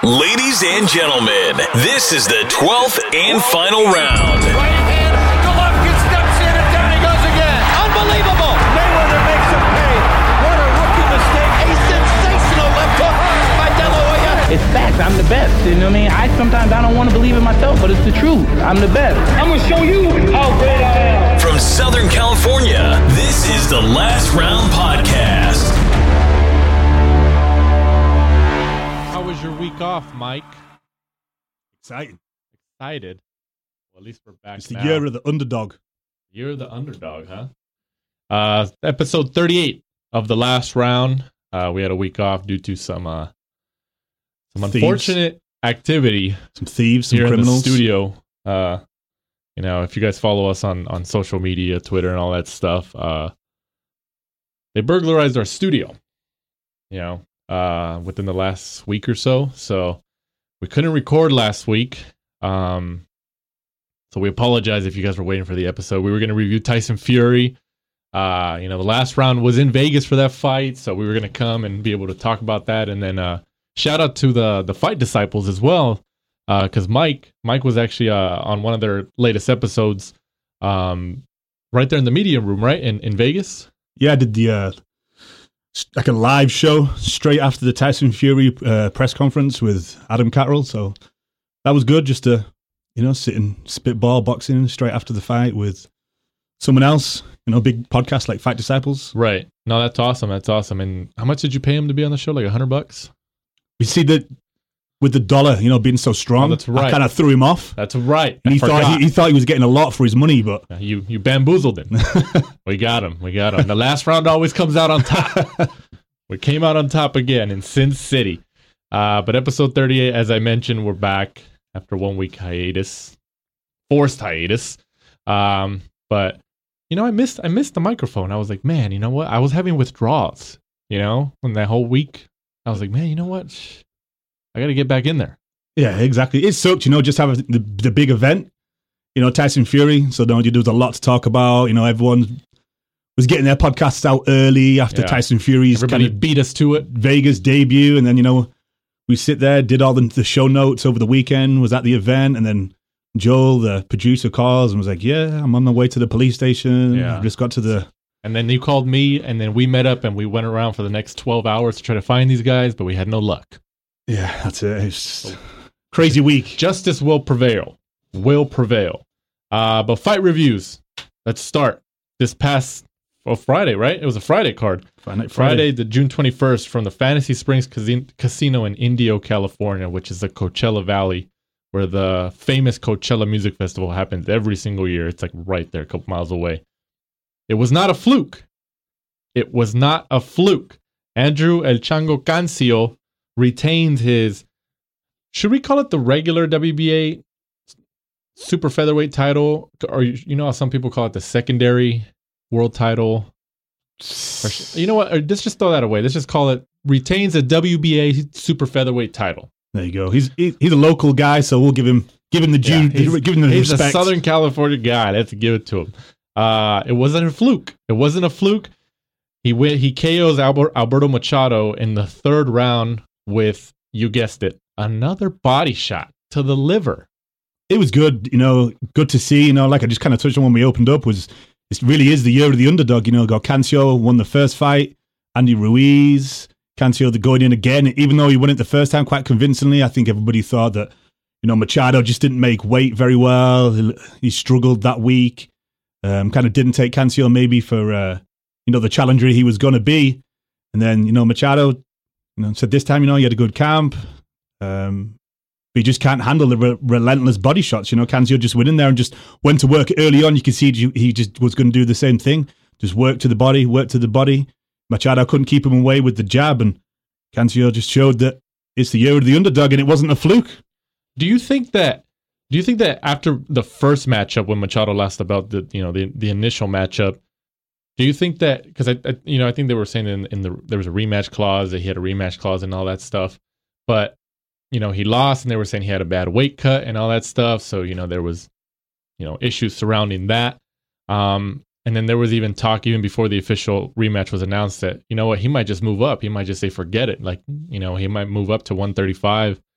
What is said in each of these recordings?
Ladies and gentlemen, this is the 12th and final round. Right hand, Golovkin steps in and down he goes again. Unbelievable. Mayweather makes him pay. What a rookie mistake. A sensational left hook by De La Hoya. It's facts. I'm the best. You know what I mean? Sometimes I don't want to believe it myself, but it's the truth. I'm the best. I'm going to show you how great I am. From Southern California, this is the Last Round Podcast. How was your week off, Mike? Exciting. Excited? Well, at least we're back It's the now. year of the underdog. Year of the underdog, huh? Episode 38 of the Last Round. We had a week off due to some Thieves. unfortunate activity Some thieves, some here criminals. in the studio. If you guys follow us on social media, Twitter and all that stuff, they burglarized our studio, within the last week or so. So we couldn't record last week. So we apologize if you guys were waiting for the episode. We were going to review Tyson Fury. The last round was in Vegas for that fight. So we were going to come and be able to talk about that. And then shout out to the Fight Disciples as well. Because Mike was actually on one of their latest episodes right there in the media room, right? In Vegas? Yeah, I did the like a live show straight after the Tyson Fury press conference with Adam Catterall. So that was good just to, sit and spitball boxing straight after the fight with someone else, big podcast like Fight Disciples. Right. No, that's awesome. That's awesome. And how much did you pay him to be on the show? Like $100? We see that with the dollar, being so strong, Oh, that's right. I kind of threw him off. That's right. And I he forgot. thought he was getting a lot for his money, but You bamboozled him. We got him. The last round always comes out on top. We came out on top again in Sin City. But episode 38, as I mentioned, we're back after 1 week hiatus. Forced hiatus. But I missed the microphone. I was like, man, you know what? I was having withdrawals, in that whole week. I was like, man, you know what? I got to get back in there. yeah, exactly. It sucked, just having the big event, Tyson Fury. So there was a lot to talk about. Everyone was getting their podcasts out early after Yeah. Tyson Fury's Everybody kind of beat us to it. Vegas debut. And then, we sit there, did all the show notes over the weekend, was at the event. And then Joel, the producer, calls and was like, yeah, I'm on the way to the police station. Yeah. I just got to the... And then you called me, and then we met up, and we went around for the next 12 hours to try to find these guys, but we had no luck. Yeah, that's it. It's just crazy week. Justice will prevail. But fight reviews. Let's start. This past Friday, right? It was a Friday card. Friday, the June 21st, from the Fantasy Springs Casino in Indio, California, which is the Coachella Valley, where the famous Coachella Music Festival happens every single year. It's like right there, a couple miles away. It was not a fluke. Andrew El Chango Cancio retained his, should we call it the regular WBA super featherweight title? Or how some people call it the secondary world title? Or, you know what? Or let's just throw that away. Let's just call it retains a WBA super featherweight title. There you go. He's a local guy, so we'll give him the due, give him the He's respect. a Southern California guy. Let's give it to him. It wasn't a fluke. He KOs Alberto Machado in the third round with, you guessed it, another body shot to the liver. It was good, good to see, like I just kind of touched on when we opened up, was this really is the year of the underdog, got Cancio won the first fight, Andy Ruiz, Cancio going in again, even though he won it the first time quite convincingly. I think everybody thought that, Machado just didn't make weight very well. He struggled that week, kind of didn't take Cancio maybe for, the challenger he was going to be. And then, Machado, said this time, he had a good camp. But he just can't handle the relentless body shots. Cancio just went in there and just went to work early on. You could see he just was going to do the same thing. Just work to the body. Machado couldn't keep him away with the jab, and Cancio just showed that it's the year of the underdog, and it wasn't a fluke. Do you think that after the first matchup, when Machado lost about the initial matchup, do you think that, because I think they were saying there was a rematch clause, that he had a rematch clause and all that stuff, but he lost, and they were saying he had a bad weight cut and all that stuff. So there was issues surrounding that. And then there was even talk, even before the official rematch was announced, that, he might just move up. He might just say, forget it. Like, he might move up to 135.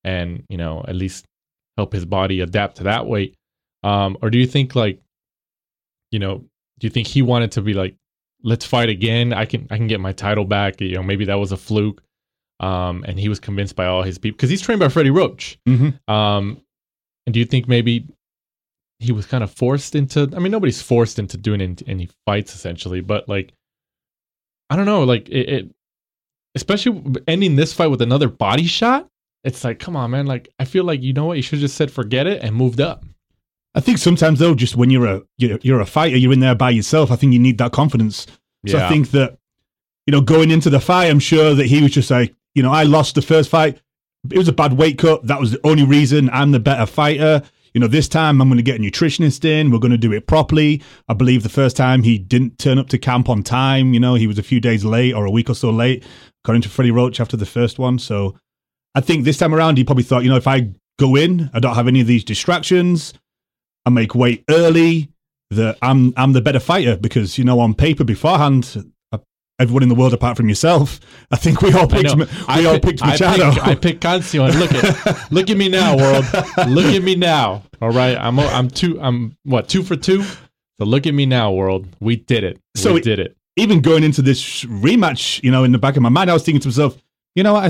and, you know, at least help his body adapt to that weight? Or do you think, like, you know, do you think he wanted to be like, let's fight again? I can get my title back. You know, maybe that was a fluke. And he was convinced by all his people, because he's trained by Freddie Roach. And do you think maybe he was kind of forced into, I mean, nobody's forced into doing any fights essentially, but like, I don't know, like it especially ending this fight with another body shot. It's like, come on, man. Like, I feel like, you know what? You should have just said, forget it, and moved up. I think sometimes though, just when you're a fighter, you're in there by yourself. I think you need that confidence. So I think that, you know, going into the fight, I'm sure that he was just like, you know, I lost the first fight. It was a bad weight cut. That was the only reason. I'm the better fighter. You know, this time I'm going to get a nutritionist in. We're going to do it properly. I believe the first time he didn't turn up to camp on time. You know, he was a few days late or a week or so late, according to Freddie Roach after the first one. So I think this time around, he probably thought, you know, if I go in, I don't have any of these distractions, I make weight early, that I'm the better fighter, because, you know, on paper beforehand, everyone in the world apart from yourself, I think we all picked Machado. I picked Cancio, and look at me now, world. Look at me now. All right, I'm 2 for 2. So look at me now, world. We did it. We did it. Even going into this rematch, you know, in the back of my mind, I was thinking to myself, you know,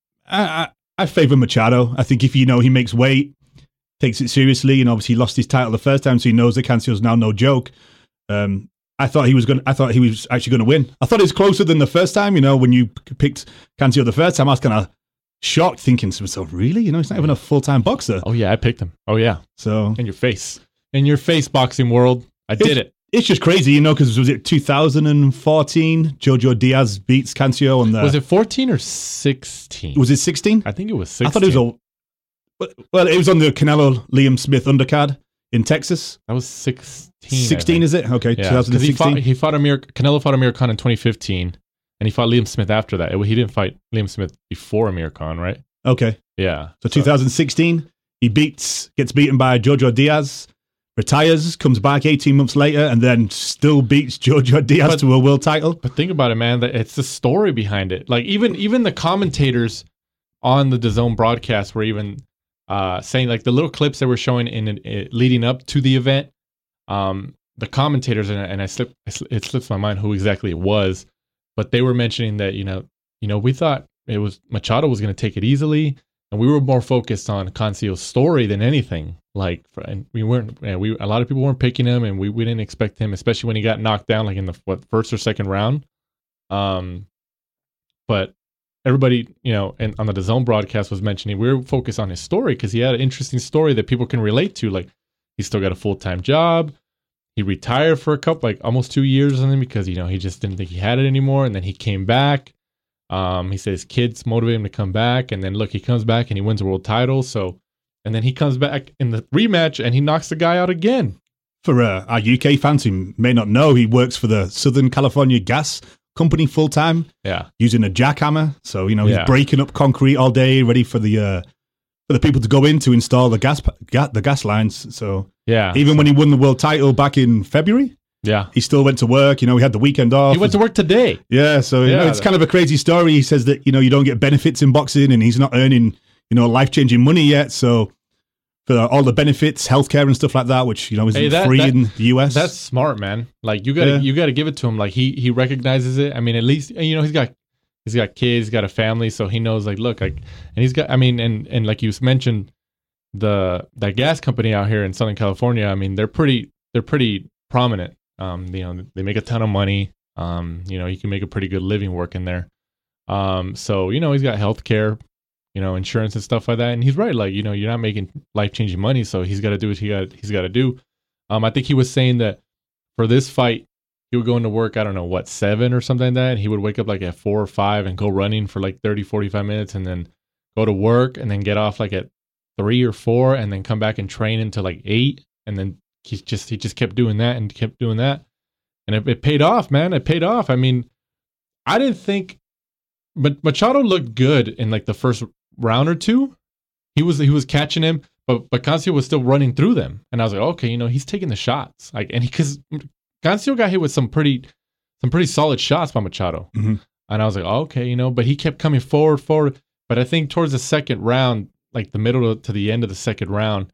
I favor Machado. I think if, you know, he makes weight, takes it seriously, and obviously he lost his title the first time, so he knows that Cancio's now no joke. I thought he was actually going to win. I thought it was closer than the first time. You know, when you picked Cancio the first time, I was kind of shocked, thinking to myself, really? You know, he's not even a full-time boxer. Oh yeah, I picked him. Oh yeah. So in your face, boxing world. I did it. It's just crazy, you know, because was it 2014? Jojo Diaz beats Cancio on the. Was it 14 or 16? Was it 16? I think it was 16. I thought it was it was on the Canelo Liam Smith undercard in Texas. That was 16. 16 is it? Okay, yeah, 2016. Canelo fought Amir Khan in 2015, and he fought Liam Smith after that. He didn't fight Liam Smith before Amir Khan, right? Okay. Yeah. So 2016, he gets beaten by Jojo Diaz, retires, comes back 18 months later, and then still beats Jojo Diaz to a world title. But think about it, man. It's the story behind it. Like even the commentators on the DAZN broadcast were even saying, like, the little clips they were showing in leading up to the event. The commentators, and it slips my mind who exactly it was, but they were mentioning that, you know, we thought it was Machado was going to take it easily, and we were more focused on Cancio's story than anything. Like, and a lot of people weren't picking him, and we didn't expect him, especially when he got knocked down, like in the first or second round. But everybody, you know, and on the DAZN broadcast was mentioning we were focused on his story because he had an interesting story that people can relate to. Like, he's still got a full-time job. He retired for almost 2 years on him because, you know, he just didn't think he had it anymore. And then he came back. He said his kids motivated him to come back. And then look, he comes back and he wins a world title. So, and then he comes back in the rematch and he knocks the guy out again. For our UK fans who may not know, he works for the Southern California Gas Company full-time. Yeah. Using a jackhammer. So, you know, he's breaking up concrete all day, ready for the people to go in to install the gas lines. So yeah, even when he won the world title back in February, he still went to work. You know, he had the weekend off. He went to work today. Yeah, so you know, it's kind of a crazy story. He says that, you know, you don't get benefits in boxing, and he's not earning, you know, life-changing money yet. So for all the benefits, healthcare and stuff like that, which, you know, isn't free in the US. That's smart, man. Like, you gotta give it to him. Like, he recognizes it. I mean, at least, you know, he's got kids, he's got a family, so he knows, like, look, like, and he's got, I mean, and like you mentioned, that gas company out here in Southern California, I mean, they're pretty prominent. You know, they make a ton of money. You know, you can make a pretty good living working there. So, you know, he's got healthcare, you know, insurance and stuff like that. And he's right, like, you know, you're not making life-changing money, so he's got to do what he's got to do. I think he was saying that for this fight, he would go into work, I don't know, 7 or something like that. And he would wake up like at 4 or 5 and go running for like 30, 45 minutes and then go to work and then get off like at 3 or 4 and then come back and train until like 8. And then he just kept doing that and kept doing that. And it paid off, man. It paid off. I mean, I didn't think, but Machado looked good in like the first round or two. He was catching him, but Cancio was still running through them. And I was like, okay, you know, he's taking the shots. Like, and because Cancio got hit with some pretty solid shots by Machado. Mm-hmm. And I was like, oh, okay, you know, but he kept coming forward. But I think towards the second round, like the middle to the end of the second round,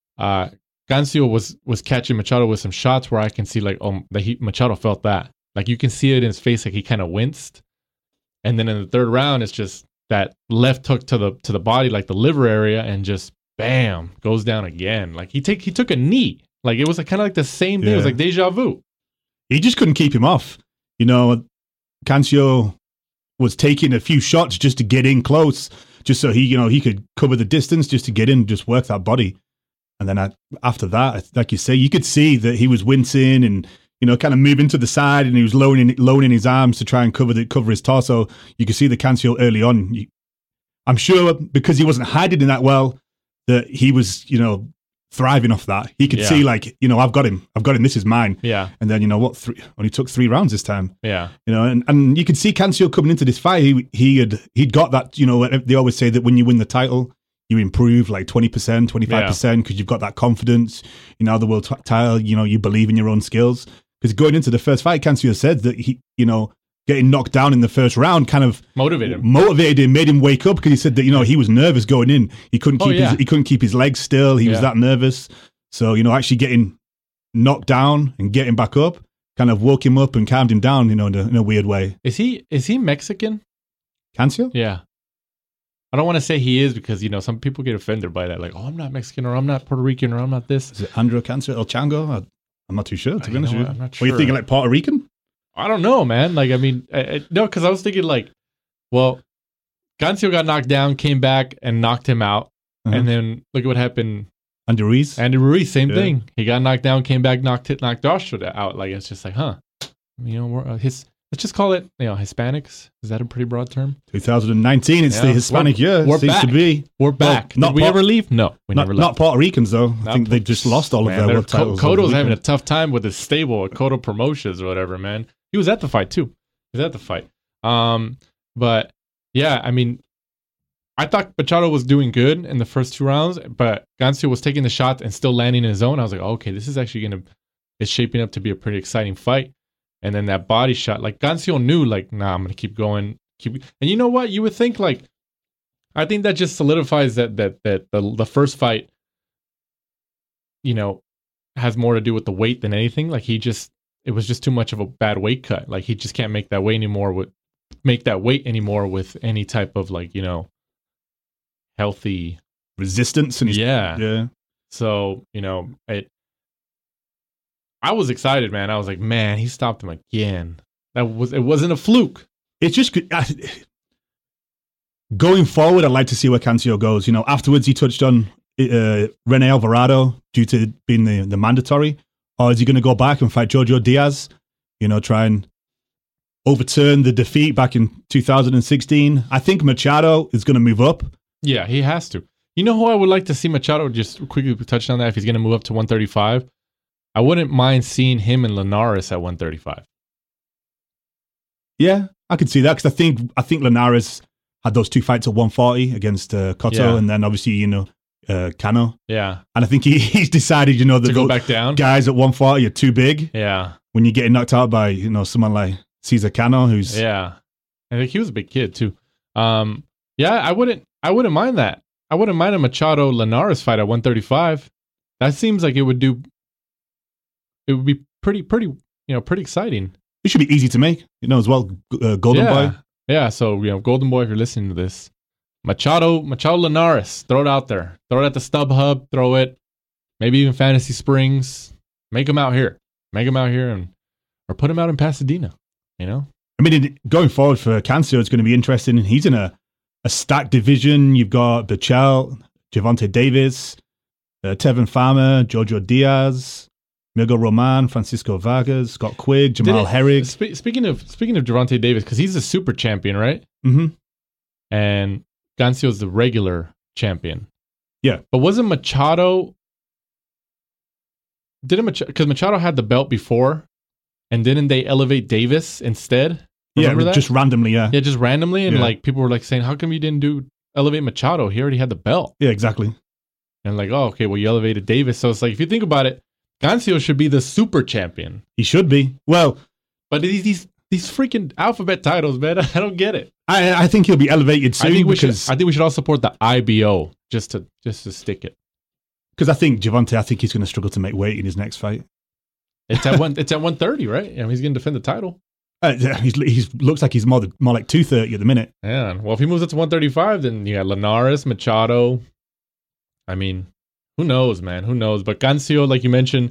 Gancio was catching Machado with some shots where I can see like, Machado felt that. Like you can see it in his face, like he kind of winced. And then in the third round, it's just that left hook to the body, like the liver area, and just bam, goes down again. Like he took a knee. Like it was kind of like the same thing. It was like deja vu. He just couldn't keep him off. You know, Cancio was taking a few shots just to get in close, just so he could cover the distance, just to get in, just work that body. And then after that, like you say, you could see that he was wincing and, kind of moving to the side, and he was lowering his arms to try and cover his torso. You could see the Cancio early on. I'm sure because he wasn't hiding in that well, that he was, thriving off that. He could see like, I've got him. This is mine. Yeah. And then only took 3 rounds this time. Yeah. And you could see Cancio coming into this fight. He'd got that. They always say that when you win the title, you improve like 20%, 25% because you've got that confidence. The world title. You believe in your own skills. Because going into the first fight, Cancio said that he, getting knocked down in the first round kind of motivated him, made him wake up, because he said that he was nervous going in. He couldn't keep his legs still. He was that nervous. So actually getting knocked down and getting back up kind of woke him up and calmed him down. In a weird way. Is he Mexican? Cancio? Yeah. I don't want to say he is because some people get offended by that. Like, oh, I'm not Mexican, or I'm not Puerto Rican, or I'm not this. Is it Andrew Cancio El Chango? I'm not too sure, to be honest with you. I'm not sure. Were you thinking like Puerto Rican? I don't know, man. Like, I mean, no, because I was thinking like, well, Gancio got knocked down, came back and knocked him out. And then look at what happened. Andy Ruiz, same thing. He got knocked down, came back, knocked Joshua out. Like, it's just like, let's just call it, Hispanics. Is that a pretty broad term? 2019, it's the Hispanic year. We're seems back. To be. We're back. Did we ever leave? No, we never left. Not Puerto Ricans, though. I think they just lost all of their world titles. Cotto's having a tough time with his stable at Cotto Promotions or whatever, man. He was at the fight, too. But, yeah, I mean, I thought Machado was doing good in the first 2 rounds, but Gancio was taking the shots and still landing in his zone. I was like, okay, this is actually it's shaping up to be a pretty exciting fight. And then that body shot, like Gancio knew, like, nah, I'm going to keep going. And you know what? You would think, like, I think that just solidifies that the first fight, has more to do with the weight than anything. Like, it was just too much of a bad weight cut. Like, he just can't make that weight anymore with any type of, like, healthy resistance. And yeah. So, I was excited, man. I was like, man, he stopped him again. It wasn't a fluke. It's just going forward. I'd like to see where Cancio goes. Afterwards he touched on Rene Alvarado due to being the mandatory, or is he going to go back and fight Jojo Diaz? Try and overturn the defeat back in 2016. I think Machado is going to move up. Yeah, he has to. You know who I would like to see Machado, just quickly touch on that, if he's going to move up to 135? I wouldn't mind seeing him and Linares at 135. Yeah, I could see that, because I think Linares had those 2 fights at 140 against Cotto, and then obviously Cano. Yeah, and I think he's decided that to go back down. Guys at 140 are too big. Yeah, when you're getting knocked out by someone like Cesar Cano, who's I think he was a big kid too. I wouldn't mind that. I wouldn't mind a Machado Linares fight at 135. That seems like it would be pretty exciting. It should be easy to make, as well. Golden Boy. Yeah, so, Golden Boy, if you're listening to this, Machado Linares, throw it out there. Throw it at the StubHub, throw it, maybe even Fantasy Springs. Make him out here. Or put him out in Pasadena, I mean, going forward for Cancio, it's going to be interesting. He's in a stacked division. You've got Berchelt, Gervonta Davis, Tevin Farmer, Jojo Diaz, Miguel Roman, Francisco Vargas, Scott Quigg, Jamal Herrig. Speaking of Gervonta Davis, because he's a super champion, right? Mm-hmm. And Gancio's the regular champion. Yeah. But wasn't Machado... Because Machado had the belt before, and didn't they elevate Davis instead? Remember that? Just randomly, yeah. Yeah, just randomly, and like people were like saying, how come you didn't elevate Machado? He already had the belt. Yeah, exactly. And like, oh, okay, well, you elevated Davis. So it's like, if you think about it, Gancio should be the super champion. He should be. Well, but these freaking alphabet titles, man, I don't get it. I think he'll be elevated soon. I think we should all support the IBO. just to stick it. Because I think Gervonta, he's going to struggle to make weight in his next fight. It's at 130, right? I mean, he's going to defend the title. He looks like he's more like 230 at the minute. Yeah. Well, if he moves up to 135, then you got Linares, Machado. I mean, who knows, man? Who knows? But Cancio, like you mentioned,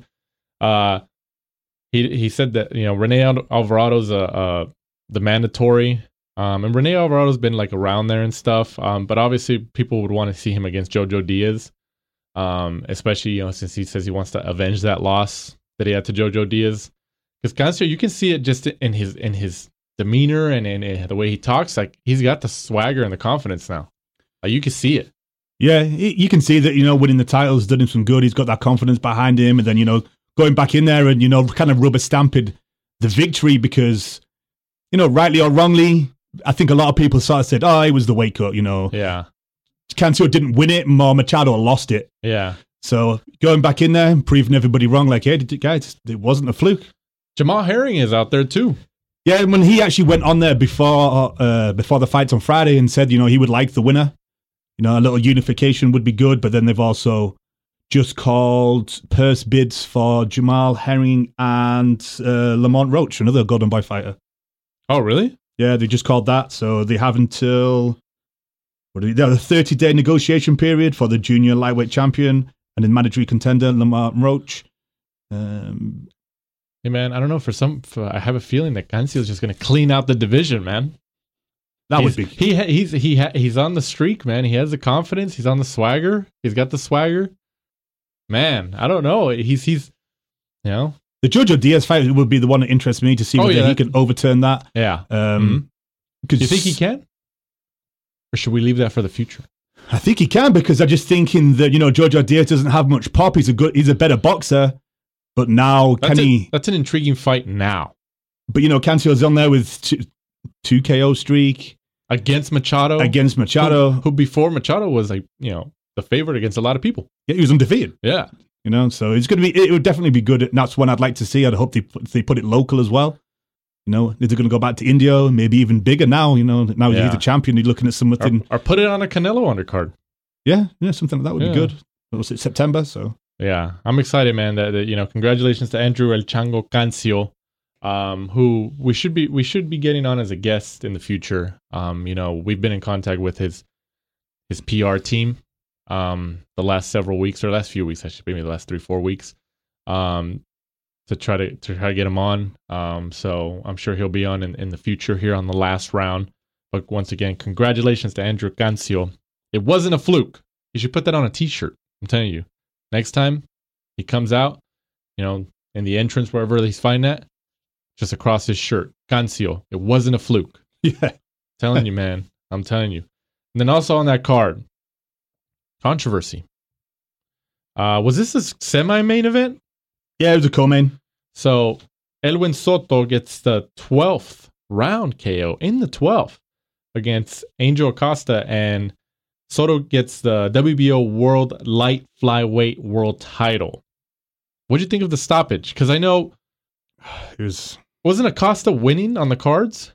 he said that Rene Alvarado's the mandatory, and Rene Alvarado's been like around there and stuff. But obviously, people would want to see him against Jojo Diaz, especially since he says he wants to avenge that loss that he had to Jojo Diaz. Because Cancio, you can see it just in his demeanor and in the way he talks. Like, he's got the swagger and the confidence now. Like, you can see it. Yeah, you can see that, winning the title's done him some good. He's got that confidence behind him. And then, going back in there and, kind of rubber stamping the victory because, rightly or wrongly, I think a lot of people sort of said, it was the weight cut, Yeah. Cancio didn't win it, Machado lost it. Yeah. So going back in there and proving everybody wrong, like, hey, guys, it wasn't a fluke. Jamal Herring is out there too. Yeah, when he actually went on there before the fights on Friday and said, he would like the winner. A little unification would be good, but then they've also just called purse bids for Jamal Herring and Lamont Roach, another Golden Boy fighter. Oh, really? Yeah, they just called that. So they have until the 30-day negotiation period for the junior lightweight champion and the mandatory contender, Lamont Roach. Hey, man, I don't know. I have a feeling that Cancio is just going to clean out the division, man. Would be. He's on the streak, man. He has the confidence. He's on the swagger. He's got the swagger. Man, I don't know. He's The Jojo Diaz fight would be the one that interests me to see whether he can overturn that. Yeah. Do you think he can? Or should we leave that for the future? I think he can because I'm just thinking that, Jojo Diaz doesn't have much pop. He's a better boxer. But now, that's an intriguing fight now. But, Cancio's on there with two KO streak. Against Machado. Who before Machado was like, the favorite against a lot of people. Yeah, he was undefeated. Yeah. So it would definitely be good. And that's one I'd like to see. I'd hope they put it local as well. If they're going to go back to India, maybe even bigger now, now he's a champion, you're looking at something. Or put it on a Canelo undercard. Yeah, something like that would be good. What was it, September? So. Yeah, I'm excited, man. That congratulations to Andrew El Chango Cancio, who we should be getting on as a guest in the future. We've been in contact with his PR team, the last several weeks or last few weeks, maybe the last 3-4 weeks, to try to get him on. So I'm sure he'll be on in the future here on the last round. But once again, congratulations to Andrew Cancio. It wasn't a fluke. You should put that on a T-shirt. I'm telling you. Next time he comes out, in the entrance, wherever he's fighting at, just across his shirt, Cancio, it wasn't a fluke. Yeah. Telling you, man. I'm telling you. And then also on that card, controversy. Was this a semi-main event? Yeah, it was a co-main. So Elwin Soto gets the 12th round KO in the 12th against Angel Acosta, and Soto gets the WBO World Light Flyweight World Title. What do you think of the stoppage? Because I know wasn't Acosta winning on the cards?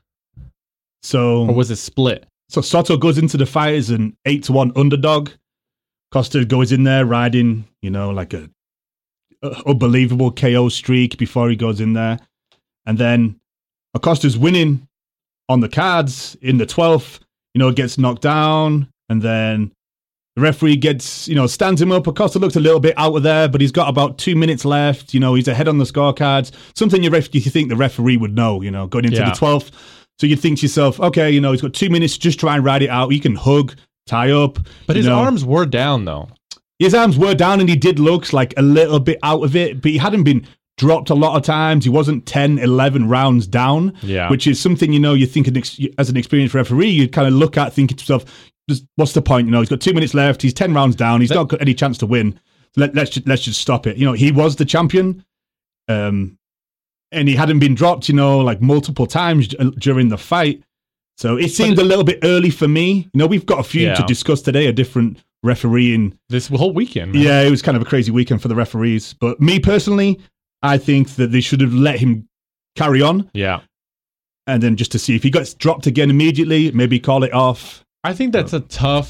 Or was it split? So Soto goes into the fight as an 8-1 underdog. Costa goes in there riding, like a unbelievable KO streak before he goes in there. And then Acosta's winning on the cards in the 12th, gets knocked down. And then the referee stands him up. Acosta looks a little bit out of there, but he's got about 2 minutes left. He's ahead on the scorecards. Something you think the referee would know, going into the 12th. So you think to yourself, okay, he's got 2 minutes, just try and ride it out. He can hug, tie up. But his arms were down, though. His arms were down, and he did look like a little bit out of it, but he hadn't been dropped a lot of times. He wasn't 10, 11 rounds down, which is something, you think as an experienced referee, you'd kind of look at thinking to yourself, what's the point? He's got 2 minutes left. He's 10 rounds down. He's not got any chance to win. Let's just stop it. He was the champion, and he hadn't been dropped, multiple times during the fight. So it seemed a little bit early for me. We've got a few to discuss today, a different refereeing. This whole weekend, man. Yeah, it was kind of a crazy weekend for the referees. But me personally, I think that they should have let him carry on. Yeah. And then just to see if he gets dropped again immediately, maybe call it off. I think that's a tough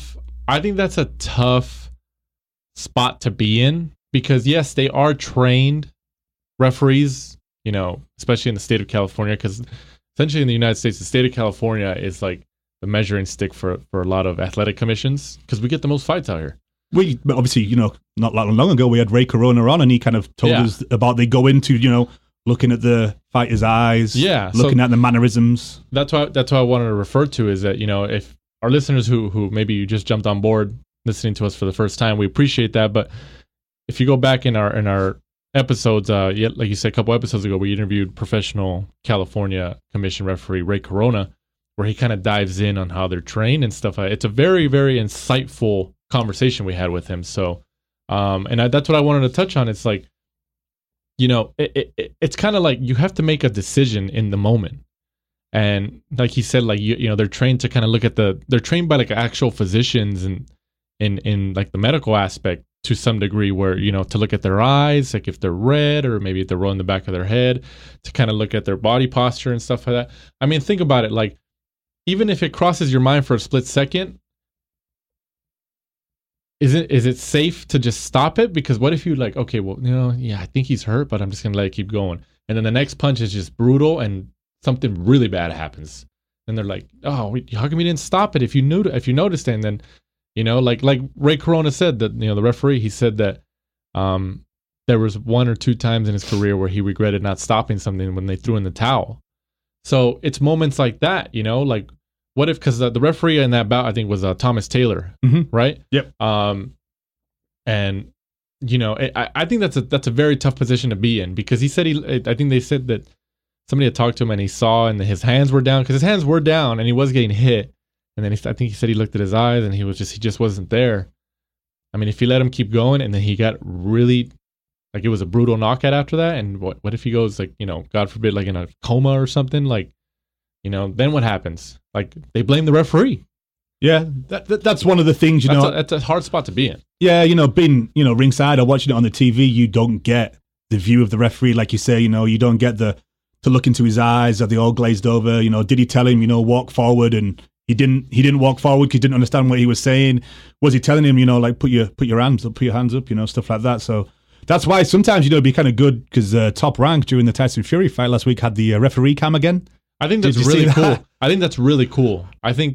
I think that's a tough spot to be in because, yes, they are trained referees, especially in the state of California, because essentially in the United States, the state of California is like the measuring stick for a lot of athletic commissions because we get the most fights out here. We obviously, not long ago, we had Ray Corona on, and he kind of told us about they go into, looking at the fighter's eyes, looking at the mannerisms. That's what I wanted to refer to is that, if our listeners who maybe you just jumped on board listening to us for the first time, we appreciate that. But if you go back in our episodes, like you said a couple episodes ago, we interviewed professional California Commission referee Ray Corona, where he kind of dives in on how they're trained and stuff. It's a very, very insightful conversation we had with him. So, that's what I wanted to touch on. It's like, it's kind of like you have to make a decision in the moment. And like he said, like, they're trained to kind of look at they're trained by like actual physicians and in like the medical aspect to some degree where, to look at their eyes, like if they're red or maybe if they're rolling the back of their head, to kind of look at their body posture and stuff like that. I mean, think about it. Like, even if it crosses your mind for a split second, is it safe to just stop it? Because what if you like, okay, well, I think he's hurt, but I'm just going to let it keep going. And then the next punch is just brutal and something really bad happens. And they're like, oh, how come you didn't stop it if you noticed it? And then, like Ray Corona said that, the referee, he said that there was 1 or 2 times in his career where he regretted not stopping something when they threw in the towel. So it's moments like that, like what if, because the referee in that bout, I think, was Thomas Taylor, right? Yep. And I think that's a very tough position to be in because he said I think they said that somebody had talked to him and he saw and his hands were down because his hands were down and he was getting hit. And then I think he said he looked at his eyes and he just wasn't there. I mean, if you let him keep going and then he got really, like, it was a brutal knockout after that. And what if he goes, like, God forbid, like in a coma or something, like, then what happens? Like, they blame the referee. Yeah, that's one of the things, that's a hard spot to be in. Yeah, being, ringside or watching it on the TV, you don't get the view of the referee. Like you say, you don't get to look into his eyes. Are they all glazed over? Did he tell him, walk forward? And he didn't walk forward because he didn't understand what he was saying. Was he telling him, like, put your hands up, stuff like that. So that's why sometimes, it'd be kind of good because Top Rank during the Tyson Fury fight last week had the referee cam again. I think that's really cool. I think that's really cool. I think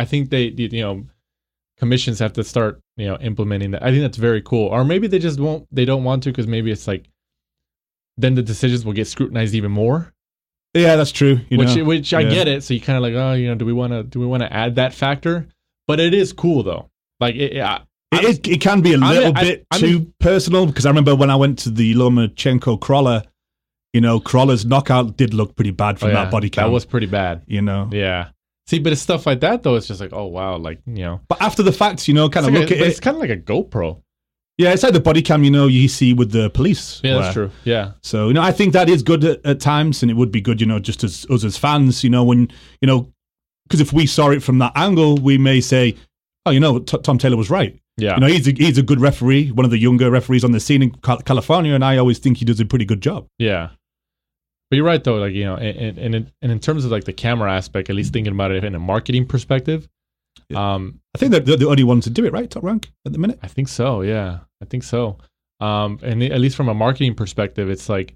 they, commissions have to start, implementing that. I think that's very cool. Or maybe they just they don't want to because maybe it's like, then the decisions will get scrutinized even more. Yeah, that's true. Which I get it. So you kind of like, oh, do we want to add that factor? But it is cool though. Like it can be a little bit too personal because I remember when I went to the Lomachenko Crawler, Crawler's knockout did look pretty bad from that body count. That was pretty bad. Yeah. See, but it's stuff like that though. It's just like, oh wow, like But after the fact, kind of look at it. It's kind of like a GoPro. Yeah, it's like the body cam, you see with the police. Yeah, that's true. Yeah. So, I think that is good at times, and it would be good, just as us as fans, when, because if we saw it from that angle, we may say, oh, Tom Taylor was right. Yeah. He's a good referee, one of the younger referees on the scene in California, and I always think he does a pretty good job. Yeah. But you're right, though, like, and in terms of like the camera aspect, at least thinking about it in a marketing perspective, I think they're the only ones to do it, right? Top Rank at the minute. I think so. Yeah, I think so. And at least from a marketing perspective, it's like,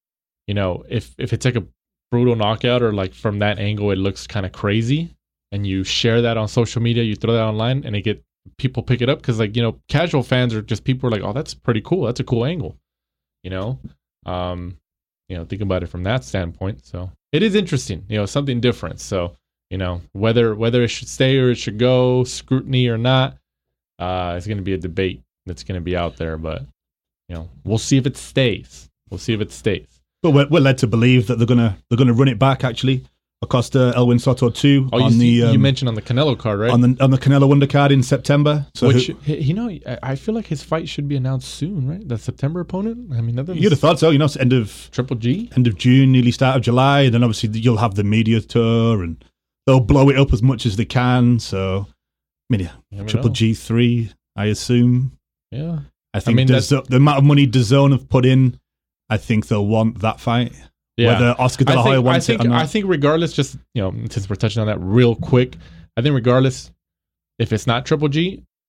if it's like a brutal knockout or like from that angle, it looks kind of crazy, and you share that on social media, you throw that online, and people pick it up because like casual fans are just people are like, oh, that's pretty cool. That's a cool angle. Think about it from that standpoint. So it is interesting. Something different. So. Whether it should stay or it should go, scrutiny or not, it's going to be a debate that's going to be out there. But we'll see if it stays. But we're led to believe that they're gonna run it back. Actually, Acosta, Elwin Soto 2 on you mentioned on the Canelo card, right? On the Canelo undercard in September. So I feel like his fight should be announced soon, right? The September opponent. I mean, you'd have thought so. It's end of Triple G, end of June, nearly start of July. And then obviously you'll have the media tour and they'll blow it up as much as they can. So, Triple G3, I assume. Yeah. I think the amount of money DAZN have put in, I think they'll want that fight. Yeah. Whether Oscar De La Hoya wants it or not. I think regardless, just, since we're touching on that real quick, I think regardless, if it's not Triple G,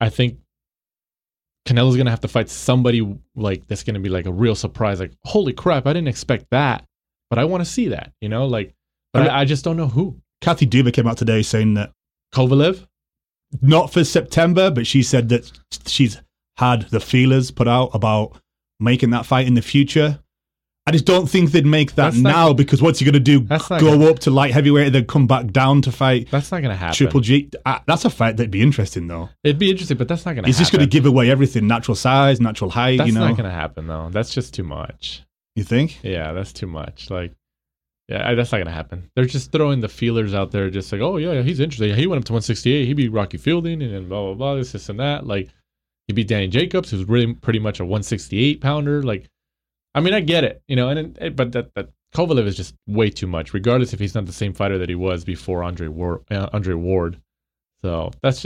I think Canelo's going to have to fight somebody like that's going to be like a real surprise. Like, holy crap, I didn't expect that, but I want to see that, you know, like, but I just don't know who. Kathy Duba came out today saying that Kovalev? Not for September, but she said that she's had the feelers put out about making that fight in the future. I just don't think they'd make that now because what's he going to do? Go up to light heavyweight and then come back down to fight? That's not going to happen. Triple G. That's a fight that'd be interesting, though. It'd be interesting, but that's not going to happen. He's just going to give away everything. Natural size, natural height, That's you know? not going to happen, though. That's just too much. You think? Yeah, that's too much. Like, yeah, that's not going to happen. They're just throwing the feelers out there just like, oh, yeah, he's interesting. He went up to 168. He beat Rocky Fielding and then blah, blah, blah, this and that. Like, he beat Danny Jacobs, who's really pretty much a 168 pounder. Like, I mean, I get it, you know, but that Kovalev is just way too much, regardless if he's not the same fighter that he was before Andre Ward. So that's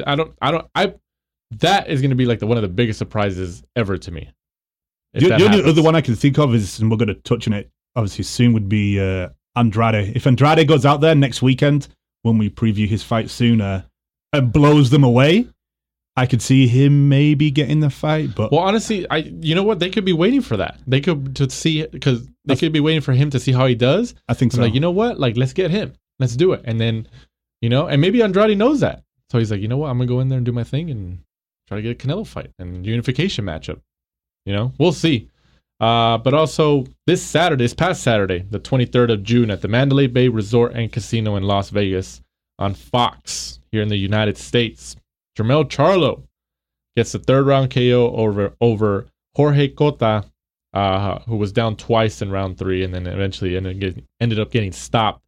that is going to be like one of the biggest surprises ever to me. The only other one I can think of is, and we're going to touch on it obviously soon, would be Andrade. If Andrade goes out there next weekend when we preview his fight sooner and blows them away, I could see him maybe getting the fight, but well, honestly, you know what? They could be waiting for that. They could could be waiting for him to see how he does. I think so. Like, you know what? Like, let's get him. Let's do it. And then, you know, and maybe Andrade knows that, so he's like, you know what? I'm gonna go in there and do my thing and try to get a Canelo fight and unification matchup. You know, we'll see. But also this past Saturday, the 23rd of June, at the Mandalay Bay Resort and Casino in Las Vegas on Fox here in the United States. Jermell Charlo gets the third round KO over Jorge Cota, who was down twice in round 3 and then eventually ended up getting stopped.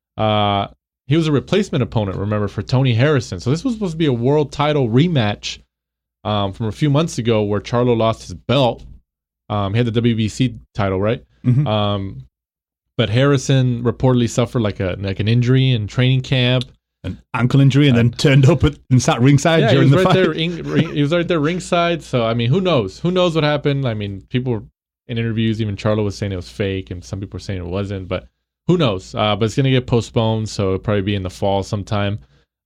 He was a replacement opponent, remember, for Tony Harrison. So this was supposed to be a world title rematch from a few months ago where Charlo lost his belt. He had the WBC title, right? Mm-hmm. But Harrison reportedly suffered like an injury in training camp. An ankle injury, and then turned up and sat ringside during the fight. He was right there ringside. So, I mean, who knows? Who knows what happened? I mean, people in interviews, even Charlo was saying it was fake, and some people were saying it wasn't. But who knows? But it's going to get postponed, so it'll probably be in the fall sometime.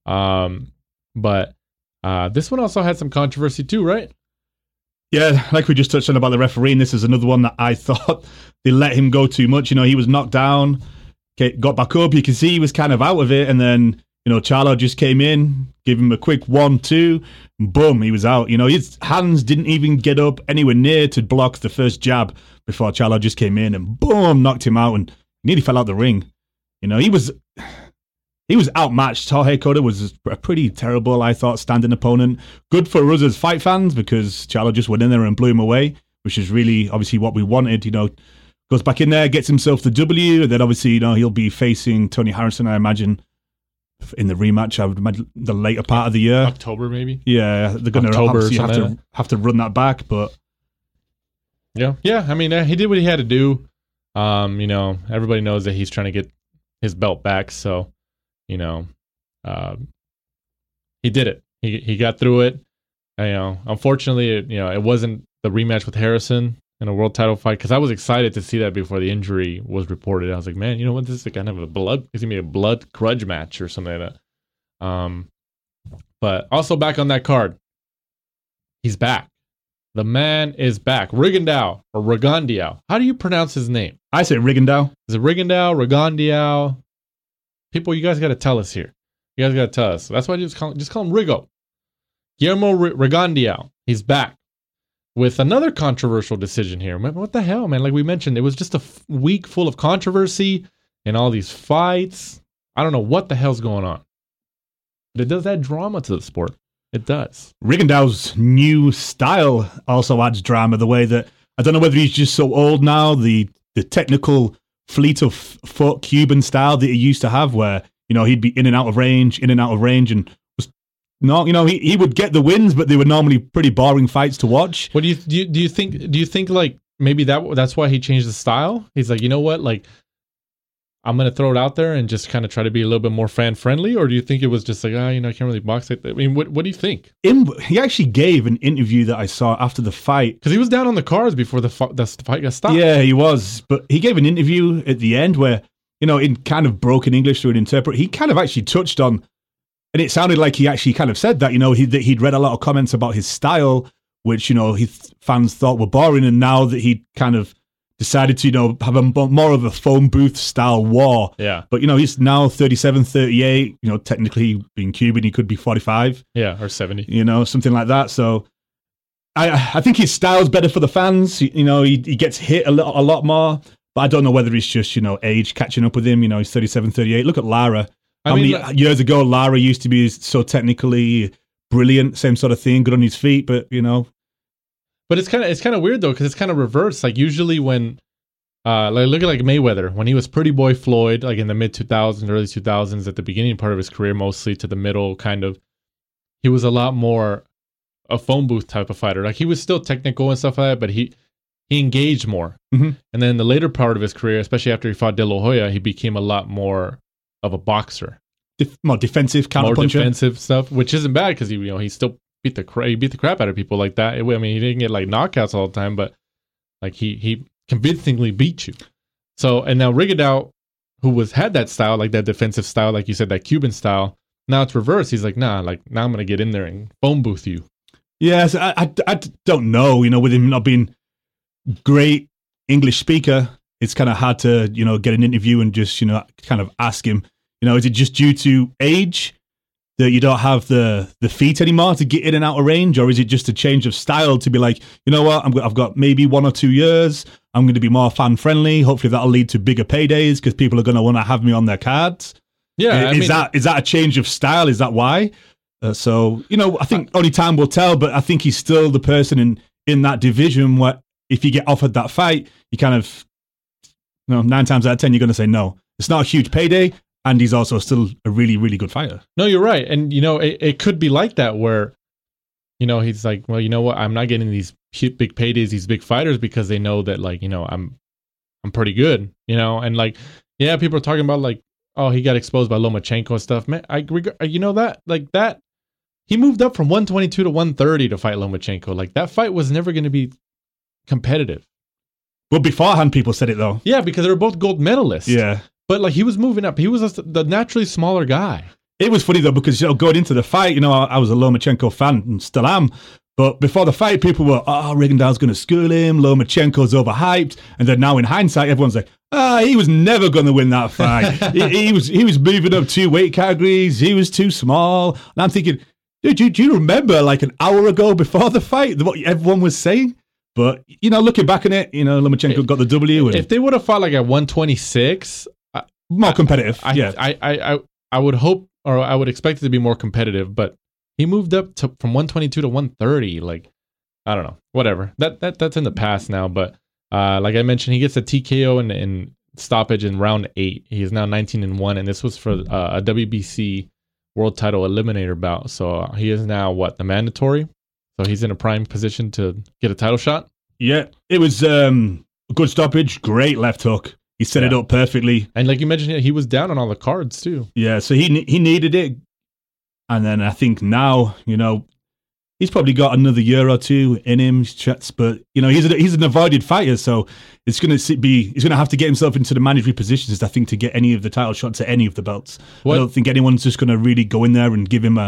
But this one also had some controversy too, right? Yeah, like we just touched on about the referee, and this is another one that I thought they let him go too much. You know, he was knocked down, got back up. You can see he was kind of out of it, and then, you know, Charlo just came in, gave him a quick 1-2, and boom, he was out. You know, his hands didn't even get up anywhere near to block the first jab before Charlo just came in and boom, knocked him out and nearly fell out the ring. You know, he was outmatched. Jorge Cota was a pretty terrible, I thought, standing opponent. Good for us as fight fans because Charlo just went in there and blew him away, which is really obviously what we wanted. You know, goes back in there, gets himself the W, and then obviously, you know, he'll be facing Tony Harrison, I imagine, in the rematch. I would imagine the later part of the year, October maybe. Yeah, they're going to obviously have to run that back, but yeah. I mean, he did what he had to do. You know, everybody knows that he's trying to get his belt back, so you know, he did it. He got through it. You know, unfortunately, it wasn't the rematch with Harrison in a world title fight, because I was excited to see that before the injury was reported. I was like, man, you know what? This is kind of it's gonna be a blood grudge match or something like that. But also back on that card, he's back. The man is back. Rigondeaux or Rigondeaux. How do you pronounce his name? I say Rigondeaux. Is it Rigondeaux, Rigondeaux? People, you guys got to tell us here. You guys got to tell us. That's why I just call him Rigo. Guillermo Rigondeaux. He's back with another controversial decision here. What the hell, man? Like we mentioned, it was just a week full of controversy and all these fights. I don't know what the hell's going on. But it does add drama to the sport. It does. Rigondeaux's new style also adds drama. The way that, I don't know whether he's just so old now, the technical fleet of foot Cuban style that he used to have, where, you know, he'd be in and out of range, and was not, you know, he would get the wins, but they were normally pretty boring fights to watch. What do you think like maybe that's why he changed the style? He's like, you know what, like, I'm going to throw it out there and just kind of try to be a little bit more fan friendly? Or do you think it was just like, I can't really box it? I mean, what do you think? He actually gave an interview that I saw after the fight. Because he was down on the cards before the fight got stopped. Yeah, he was. But he gave an interview at the end where, you know, in kind of broken English through an interpreter, he kind of actually touched on And it sounded like he actually kind of said that, that he'd read a lot of comments about his style, which, his fans thought were boring. And now that he kind of decided to, have more of a phone booth style war. Yeah. But, he's now 37, 38, technically being Cuban, he could be 45. Yeah, or 70. Something like that. So I think his style's better for the fans. He gets hit a lot more. But I don't know whether it's just, age catching up with him. He's 37, 38. Look at Lara. How many years ago Lara used to be so technically brilliant, same sort of thing, good on his feet, but But it's kind of weird though, because it's kind of reversed. Like usually when, look at Mayweather when he was Pretty Boy Floyd, like in the mid 2000s, early 2000s, at the beginning part of his career, mostly to the middle, kind of, he was a lot more a phone booth type of fighter. Like he was still technical and stuff like that, but he engaged more. Mm-hmm. And then the later part of his career, especially after he fought De La Hoya, he became a lot more of a boxer, more defensive, counterpuncher, more defensive stuff, which isn't bad because he still beat the crap out of people like that. I mean, he didn't get like knockouts all the time, but like he convincingly beat you. So, and now Rigondeaux, who had that style, like that defensive style, like you said, that Cuban style. Now it's reversed. He's like, nah, like now I'm gonna get in there and phone booth you. Yes, I don't know. With him not being great English speaker, it's kind of hard to get an interview and just kind of ask him. Is it just due to age that you don't have the feet anymore to get in and out of range, or is it just a change of style to be like, what, I've got maybe 1 or 2 years, I'm going to be more fan friendly. Hopefully that'll lead to bigger paydays because people are going to want to have me on their cards. Yeah, is that a change of style? Is that why? So I think only time will tell. But I think he's still the person in that division where if you get offered that fight, you kind of 9 times out of 10 you're going to say no. It's not a huge payday. And he's also still a really, really good fighter. No, you're right. And, it could be like that where, he's like, well, you know what? I'm not getting these big paydays, these big fighters because they know that, like, I'm pretty good, and like, yeah, people are talking about like, oh, he got exposed by Lomachenko and stuff. Man, that he moved up from 122 to 130 to fight Lomachenko. Like that fight was never going to be competitive. Well, beforehand, people said it though. Yeah, because they were both gold medalists. Yeah. But like he was moving up. He was the naturally smaller guy. It was funny though because going into the fight, I was a Lomachenko fan and still am. But before the fight, people were, Rigondeaux's going to school him. Lomachenko's overhyped. And then now in hindsight, everyone's like, he was never going to win that fight. he was moving up 2 weight categories. He was too small. And I'm thinking, dude, do you remember like an hour ago before the fight what everyone was saying? But looking back on it, Lomachenko got the W. And if they would have fought like at 126. More competitive. I would hope, or I would expect it to be more competitive, but he moved up from 122 to 130. Like, I don't know, whatever. That's in the past now. But like I mentioned, he gets a TKO in stoppage in round 8. He is now 19-1, and this was for a WBC world title eliminator bout. So he is now the mandatory. So he's in a prime position to get a title shot. Yeah, it was a good stoppage. Great left hook. He set it up perfectly. And like you mentioned, he was down on all the cards too. Yeah, so he needed it. And then I think now, he's probably got another year or 2 in him. But, he's an avoided fighter. So he's going to have to get himself into the mandatory positions, I think, to get any of the title shots at any of the belts. I don't think anyone's just going to really go in there and give him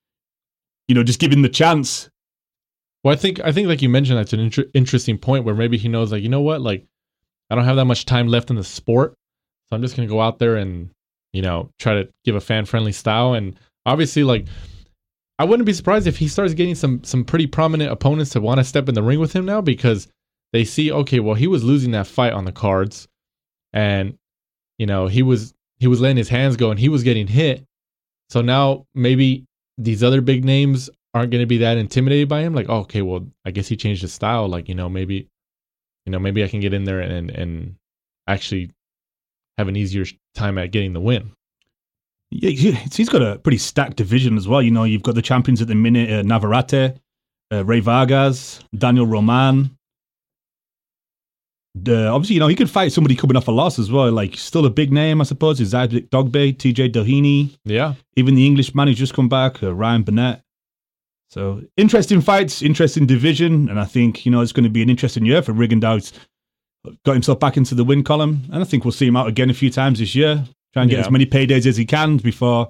just give him the chance. Well, I think like you mentioned, that's an interesting point where maybe he knows, like, you know what, like, I don't have that much time left in the sport, so I'm just going to go out there and, try to give a fan-friendly style. And obviously, like, I wouldn't be surprised if he starts getting some pretty prominent opponents to want to step in the ring with him now because they see, okay, well, he was losing that fight on the cards, and, he was letting his hands go and he was getting hit. So now maybe these other big names aren't going to be that intimidated by him. Like, oh, okay, well, I guess he changed his style. Like, maybe I can get in there and actually have an easier time at getting the win. Yeah, he's got a pretty stacked division as well. You've got the champions at the minute, Navarrete, Ray Vargas, Daniel Roman. Obviously, he could fight somebody coming off a loss as well. Like, still a big name, I suppose, is Isaac Dogbe, TJ Doheny. Yeah. Even the Englishman who's just come back, Ryan Burnett. So, interesting fights, interesting division, and I think, it's going to be an interesting year for Rigondeaux. Got himself back into the win column, and I think we'll see him out again a few times this year. Try and get as many paydays as he can before,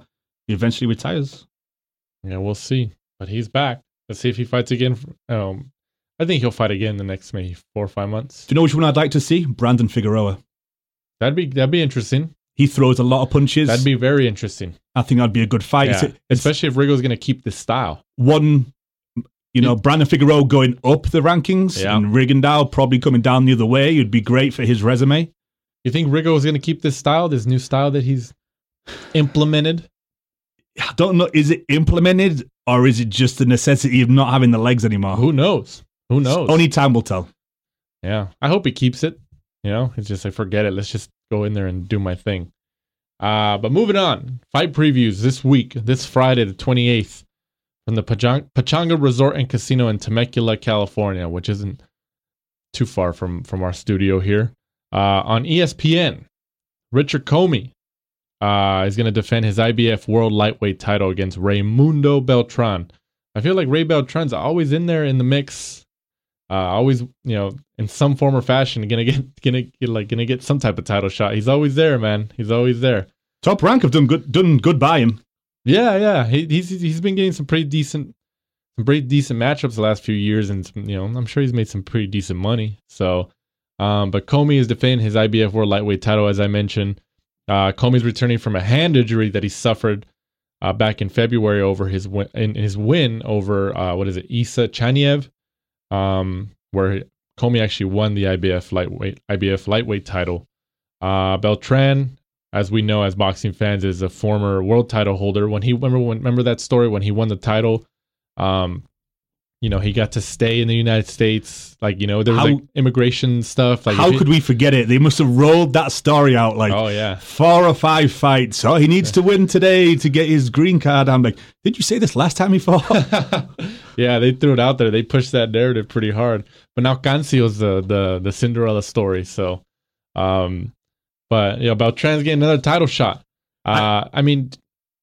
he eventually retires. Yeah, we'll see. But he's back. Let's see if he fights again. I think he'll fight again in the next maybe 4 or 5 months. Do you know which one I'd like to see? Brandon Figueroa. That'd be interesting. He throws a lot of punches. That'd be very interesting. I think that'd be a good fight. Yeah. Especially if Rigo's going to keep this style. Brandon Figueroa going up the rankings and Rigondeaux probably coming down the other way. It'd be great for his resume. You think Rigo is going to keep this new style that he's implemented? I don't know. Is it implemented or is it just the necessity of not having the legs anymore? Who knows? Only time will tell. Yeah. I hope he keeps it. It's just like, forget it. Let's just go in there and do my thing. But moving on. Fight previews this week, this Friday, the 28th, from the Pachanga Resort and Casino in Temecula, California, which isn't too far from our studio here. On ESPN, Richard Comey is going to defend his IBF World Lightweight title against Raimundo Beltran. I feel like Ray Beltran's always in there in the mix. Always, in some form or fashion, gonna get some type of title shot. He's always there, man. He's always there. Top Rank have done good by him. Yeah. He's been getting some pretty decent matchups the last few years, and I'm sure he's made some pretty decent money. So, but Comey is defending his IBF World Lightweight title, as I mentioned. Comey's returning from a hand injury that he suffered back in February over his win over Isa Chaniev. Where Comey actually won the IBF lightweight title. Beltran, as we know as boxing fans, is a former world title holder. Remember that story when he won the title? He got to stay in the United States. There was immigration stuff. How could we forget it? They must have rolled that story out 4 or 5 fights. Oh, he needs to win today to get his green card. I'm like, did you say this last time he fought? Yeah, they threw it out there. They pushed that narrative pretty hard. But now Cancio's the Cinderella story. So, but Beltran's getting another title shot. I think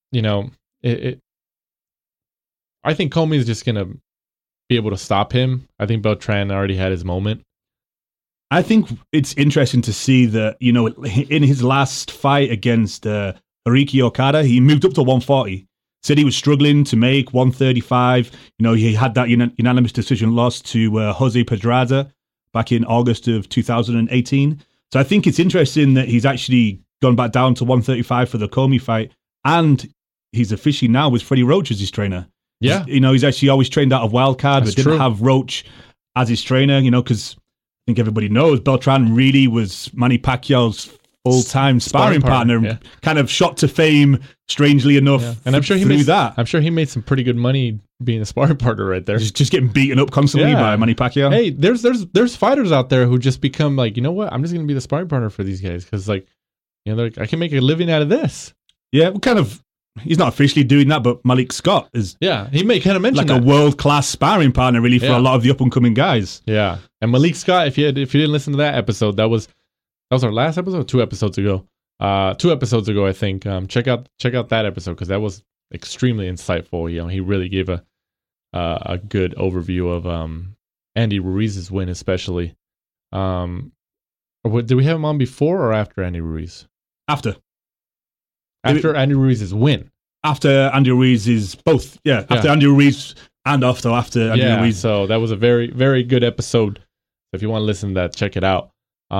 Comey is just gonna be able to stop him. I think Beltran already had his moment. I think it's interesting to see that, in his last fight against Hirooki Okada, he moved up to 140. Said he was struggling to make 135. He had that unanimous decision loss to Jose Pedraza back in August of 2018. So I think it's interesting that he's actually gone back down to 135 for the Comey fight. And he's officially now with Freddie Roach as his trainer. Yeah. He's actually always trained out of Wildcard, but didn't have Roach as his trainer, because I think everybody knows Beltran really was Manny Pacquiao's full-time sparring partner, kind of shot to fame, strangely enough. Yeah. And I'm sure he made some pretty good money being a sparring partner right there. Just getting beaten up constantly by Manny Pacquiao. Hey, there's fighters out there who just become like, you know what? I'm just going to be the sparring partner for these guys because I can make a living out of this. Yeah, he's not officially doing that, but Malik Scott is. Yeah, he may kind of mention a world-class sparring partner, really, for a lot of the up-and-coming guys. Yeah, and Malik Scott, if you didn't listen to that episode, that was our last episode, 2 episodes ago. 2 episodes ago, I think. Check out that episode because that was extremely insightful. He really gave a good overview of Andy Ruiz's win, especially. Did we have him on before or after Andy Ruiz? After Andy Ruiz's win. After Andy Ruiz's both. Yeah, after Andy Ruiz and after Andy Ruiz. So that was a very, very good episode. So if you want to listen to that, check it out.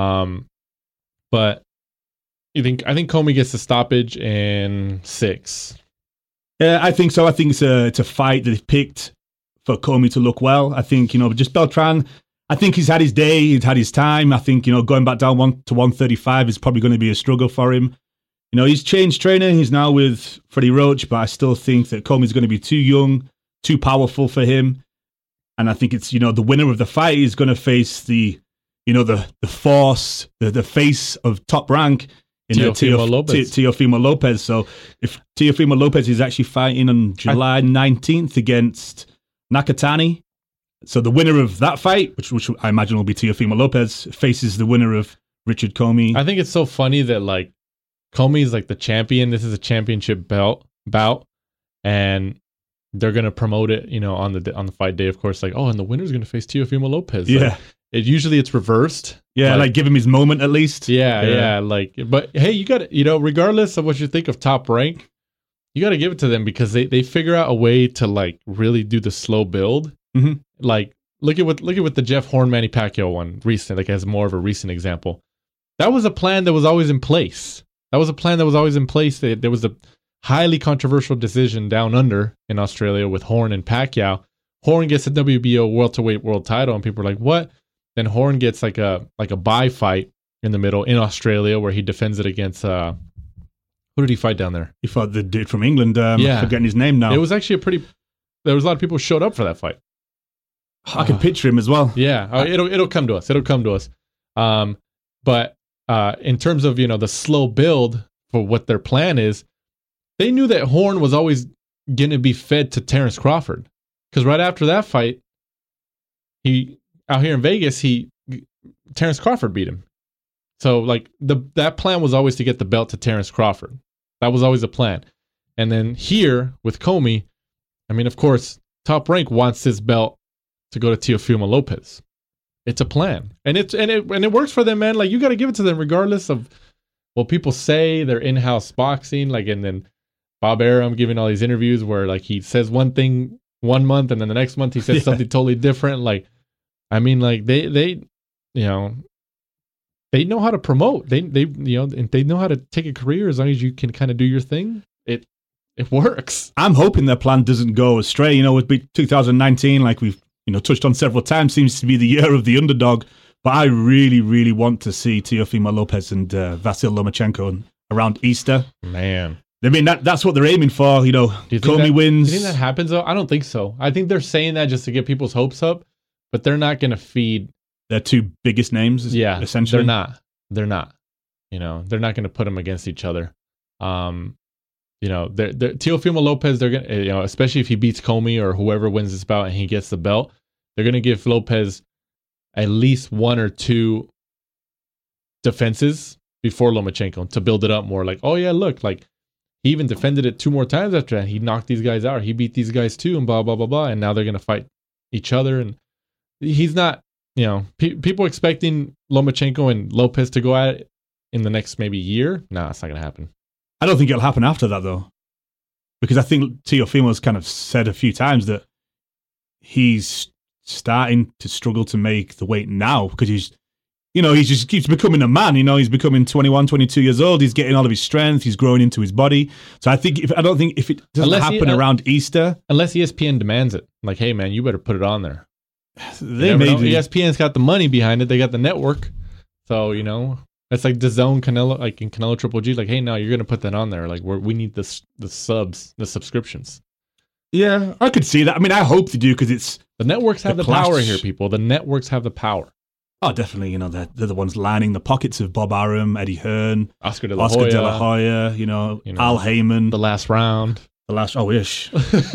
But I think Comey gets the stoppage in 6. Yeah, I think so. I think it's a fight that is picked for Comey to look well. I think, just Beltran, I think he's had his day, he's had his time. I think, going back down to 135 is probably going to be a struggle for him. He's changed trainer. He's now with Freddie Roach, but I still think that Comey's going to be too young, too powerful for him. And I think it's, the winner of the fight is going to face the force, the face of Top Rank in Teofimo Lopez. So if Teofimo Lopez is actually fighting on July 19th against Nakatani, so the winner of that fight, which I imagine will be Teofimo Lopez, faces the winner of Richard Comey. I think it's so funny that Comey is the champion. This is a championship bout, and they're gonna promote it, on the fight day, of course. And the winner's gonna face Teofimo Lopez. Yeah, usually it's reversed. Yeah, give him his moment at least. Yeah. But hey, you got regardless of what you think of Top Rank, you got to give it to them because they figure out a way to like really do the slow build. Mm-hmm. Like look at what the Jeff Horn Manny Pacquiao one recent, like as more of a recent example. That was a plan that was always in place. There was a highly controversial decision down under in Australia with Horn and Pacquiao. Horn gets a WBO welterweight world title, and people are like, "What?" Then Horn gets like a bye fight in the middle in Australia where he defends it against who did he fight down there? He fought the dude from England. Forgetting his name now. It was actually there was a lot of people who showed up for that fight. I can picture him as well. Yeah, it'll come to us. But in terms of the slow build for what their plan is, they knew that Horn was always going to be fed to Terrence Crawford, because right after that fight, he out here in Vegas, Terrence Crawford beat him. So like that plan was always to get the belt to Terrence Crawford. That was always the plan. And then here with Comey, I mean, of course, Top Rank wants this belt to go to Teofimo Lopez. It's a plan, and it works for them, man. Like, you got to give it to them, regardless of what people say. They're in-house boxing, like, and then Bob Arum giving all these interviews where like he says one thing one month, and then the next month he says something totally different. Like, I mean, like they know how to promote. They know how to take a career as long as you can kind of do your thing. It works. I'm hoping their plan doesn't go astray. With 2019, like we've touched on several times, seems to be the year of the underdog. But I really, really want to see Teofimo Lopez and Vasyl Lomachenko around Easter. Man, I mean that's what they're aiming for. Comey wins. Do you think that happens though? I don't think so. I think they're saying that just to get people's hopes up, but they're not going to feed their two biggest names. Yeah, essentially, they're not. They're not going to put them against each other. Teofimo Lopez, they're gonna, especially if he beats Comey or whoever wins this bout and he gets the belt, they're gonna give Lopez at least one or two defenses before Lomachenko to build it up more. Like, oh yeah, look, like he even defended it 2 more times after that. He knocked these guys out. He beat these guys too, and blah blah blah blah. And now they're gonna fight each other. And he's not, people expecting Lomachenko and Lopez to go at it in the next maybe year. Nah, it's not gonna happen. I don't think it'll happen after that, though, because I think Teofimo's kind of said a few times that he's starting to struggle to make the weight now because he's just keeps becoming a man. He's becoming 21, 22 years old. He's getting all of his strength. He's growing into his body. So I don't think if it doesn't happen around Easter, unless ESPN demands it, like, hey man, you better put it on there. ESPN's got the money behind it. They got the network, so It's like DAZN Canelo, like in Canelo Triple G. Like, hey, now you're gonna put that on there. Like, we need the subs, the subscriptions. Yeah, I could see that. I mean, I hope they do because it's the networks have the power here, people. The networks have the power. Oh, definitely. They're the ones lining the pockets of Bob Arum, Eddie Hearn, Oscar De La Hoya. Al Heyman. The Last Round. I wish.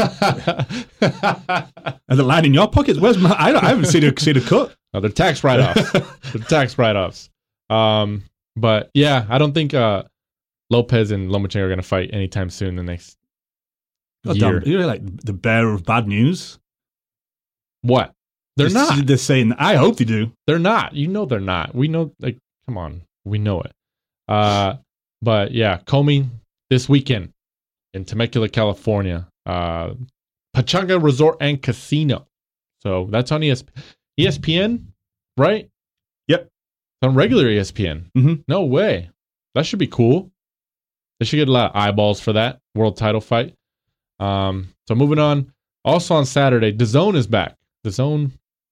Are they lining your pockets? Where's my? I haven't seen a cut. No, they're tax write-offs. But yeah, I don't think Lopez and Lomachenko are going to fight anytime soon. The next year, damn, you're like the bearer of bad news. What? They're not. They're saying. I hope they do. They're not. They're not. We know. Like, come on, we know it. But yeah, Comey this weekend in Temecula, California, Pachanga Resort and Casino. So that's on ESPN, right? Yep. On regular ESPN. Mm-hmm. No way. That should be cool. They should get a lot of eyeballs for that world title fight. So moving on. Also on Saturday, DAZN is back. DAZN,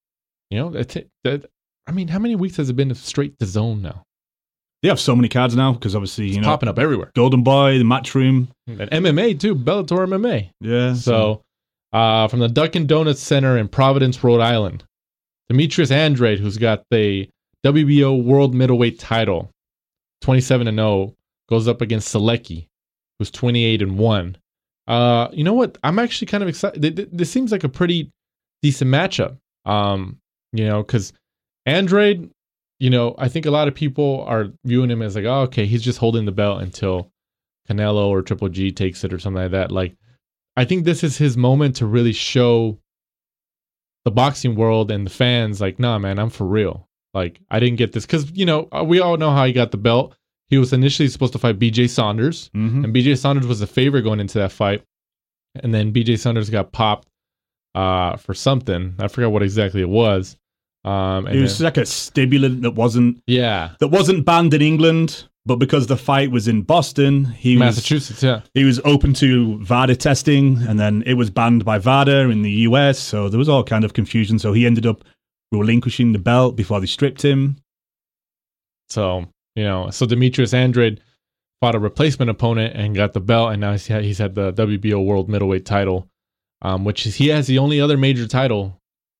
I mean, how many weeks has it been straight DAZN now? They have so many cards now because obviously, it's popping up everywhere. Golden Boy, the Matchroom. And MMA too, Bellator MMA. Yeah. So from the Dunkin' Donuts Center in Providence, Rhode Island, Demetrius Andrade, who's got the WBO World Middleweight title, 27-0, goes up against Selecki, who's 28-1. You know what? I'm actually kind of excited. This seems like a pretty decent matchup. Because Andrade, I think a lot of people are viewing him as like, oh, okay, he's just holding the belt until Canelo or Triple G takes it or something like that. Like, I think this is his moment to really show the boxing world and the fans, like, nah, man, I'm for real. Like, I didn't get this because, we all know how he got the belt. he was initially supposed to fight BJ Saunders, and BJ Saunders was the favorite going into that fight. And then BJ Saunders got popped for something. I forgot what exactly it was. It was like a stimulant that wasn't banned in England, but because the fight was in Boston, Massachusetts, he was open to VADA testing, and then it was banned by VADA in the US. So there was all kind of confusion. So he ended up relinquishing the belt before they stripped him. So Demetrius Andrade fought a replacement opponent and got the belt, and now he's had the WBO World Middleweight title, which is he has the only other major title,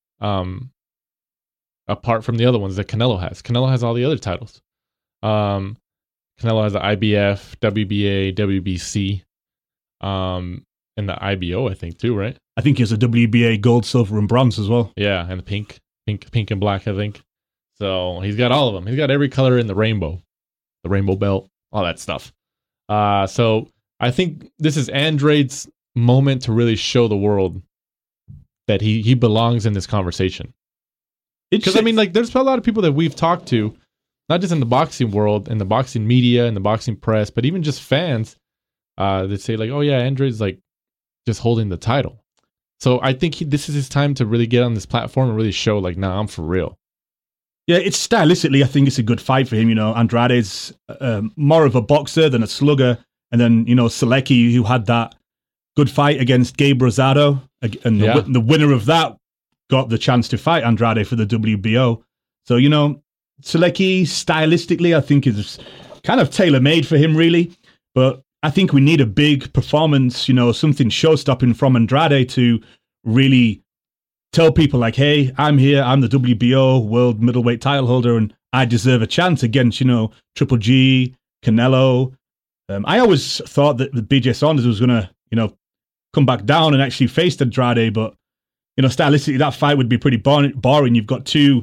apart from the other ones that Canelo has. Canelo has all the other titles. Canelo has the IBF, WBA, WBC, and the IBO, I think too, right? I think he has a WBA gold, silver, and bronze as well. Yeah, and the pink and black, I think. So he's got all of them. He's got every color in the rainbow belt, all that stuff. So I think this is Andrade's moment to really show the world that he belongs in this conversation. Because I mean, like, there's a lot of people that we've talked to, not just in the boxing world, in the boxing media, in the boxing press, but even just fans that say like, "Oh yeah, Andrade's like just holding the title." So I think this is his time to really get on this platform and really show like, "Nah, I'm for real." Yeah, it's stylistically, I think it's a good fight for him. You know, Andrade's more of a boxer than a slugger, and then Selecki, who had that good fight against Gabe Rosado, and the winner of that got the chance to fight Andrade for the WBO. So, Selecki, stylistically, I think is kind of tailor-made for him, really. But I think we need a big performance, something show-stopping from Andrade to really tell people like, hey, I'm here, I'm the WBO world middleweight title holder, and I deserve a chance against, Triple G, Canelo. I always thought that BJ Saunders was going to, come back down and actually face Andrade, but stylistically, that fight would be pretty boring. You've got two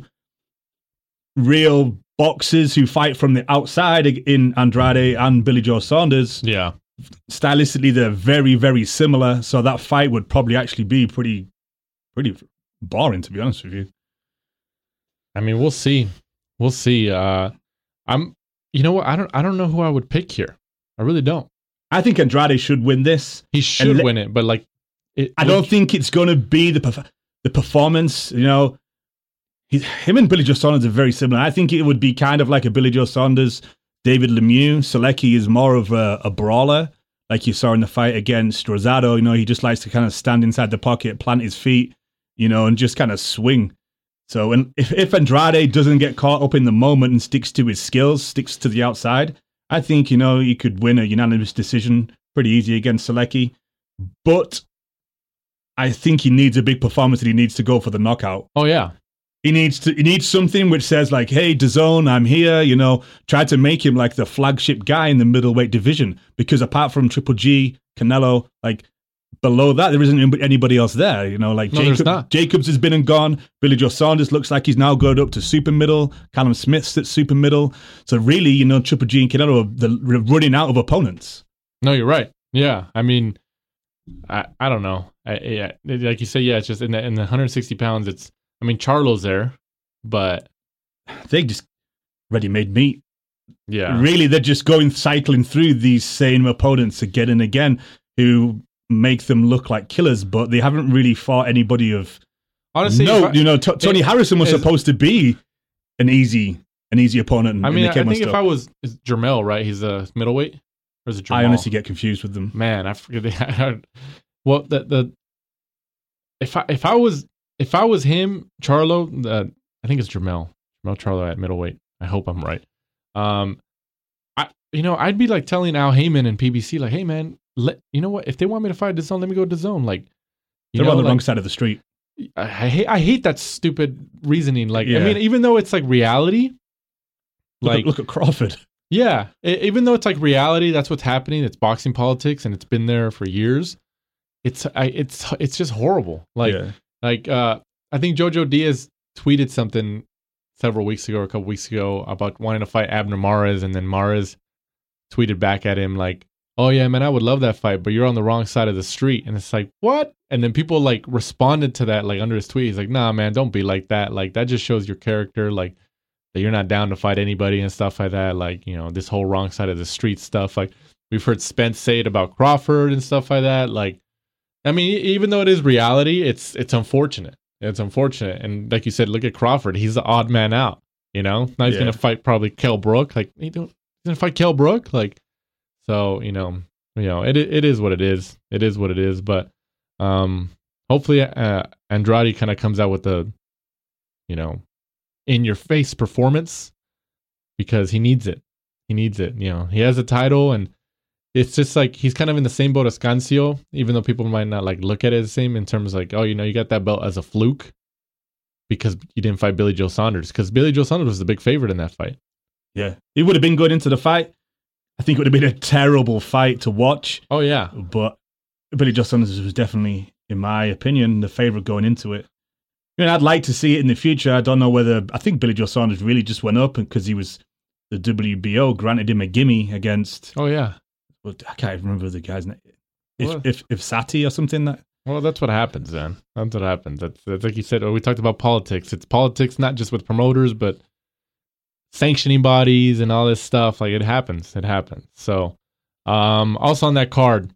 real boxers who fight from the outside in Andrade and Billy Joe Saunders. Yeah. Stylistically, they're very, very similar. So that fight would probably actually be pretty boring, to be honest with you. I mean, we'll see. We'll see. You know what? I don't know who I would pick here. I really don't. I think Andrade should win this. He should win it, but like, I don't think it's going to be the performance. Him and Billy Joe Saunders are very similar. I think it would be kind of like a Billy Joe Saunders, David Lemieux. Selecki is more of a brawler, like you saw in the fight against Rosado. He just likes to kind of stand inside the pocket, plant his feet, and just kind of swing. So if Andrade doesn't get caught up in the moment and sticks to his skills, sticks to the outside, I think, he could win a unanimous decision pretty easy against Selecki. But I think he needs a big performance and he needs to go for the knockout. Oh, yeah. He needs something which says like, hey, DAZN, I'm here, try to make him like the flagship guy in the middleweight division. Because apart from Triple G, Canelo, like below that, there isn't anybody else there. Jacobs has been and gone. Billy Joe Saunders looks like he's now going up to super middle. Callum Smith's at super middle. So really, Triple G and Canelo are running out of opponents. No, you're right. Yeah. I mean, I don't know. Like you say, yeah, it's just in the 160 pounds, Charlo's there, but they just ready-made meat. Yeah. Really, they're just cycling through these same opponents again and again who make them look like killers, but they haven't really fought anybody of honestly. Tony Harrison was supposed to be an easy opponent. I think if I was Jermell, right? He's a middleweight, or is it Jermell? I honestly get confused with them. Man, I forget. Well, if I was him, Charlo, I think it's Jermell Charlo at middleweight. I hope I'm right. I'd be like telling Al Heyman and PBC, like, hey man, you know what? If they want me to fight DAZN, let me go to DAZN. Like, they're on the wrong side of the street. I hate that stupid reasoning. Like, yeah. Even though it's like reality, look at Crawford. Yeah, even though it's like reality, that's what's happening. It's boxing politics, and it's been there for years. It's just horrible. I think Jojo Diaz tweeted something a couple weeks ago about wanting to fight Abner Mares, and then Mares tweeted back at him like, "Oh yeah, man, I would love that fight, but you're on the wrong side of the street." And it's like, what? And then people like responded to that like under his tweet. He's like, "Nah, man, don't be like that. Like that just shows your character. Like that you're not down to fight anybody and stuff like that. Like, this whole wrong side of the street stuff. Like, we've heard Spence say it about Crawford and stuff like that. Like, I mean, even though it is reality, it's unfortunate. It's unfortunate. And like you said, look at Crawford. He's the odd man out, Now he's going to fight probably Kell Brook. Like, he's going to fight Kell Brook? Like, so, it is what it is. It is what it is. But hopefully Andrade kind of comes out with a, in-your-face performance, because he needs it. He needs it. He has a title, and it's just like he's kind of in the same boat as Cancio, even though people might not like look at it the same in terms of like, oh, you got that belt as a fluke because you didn't fight Billy Joe Saunders, because Billy Joe Saunders was the big favorite in that fight. Yeah, he would have been good into the fight. I think it would have been a terrible fight to watch. Oh, yeah. But Billy Joe Saunders was definitely, in my opinion, the favorite going into it. I'd like to see it in the future. I don't know whether... I think Billy Joe Saunders really just went up because he was... The WBO granted him a gimme against... Oh, yeah. Well, I can't remember the guy's name. If Sati or something. Well, that's what happens, then. That's what happens. That's like you said, we talked about politics. It's politics not just with promoters, but sanctioning bodies and all this stuff. Like, it happens. It happens. So, also on that card,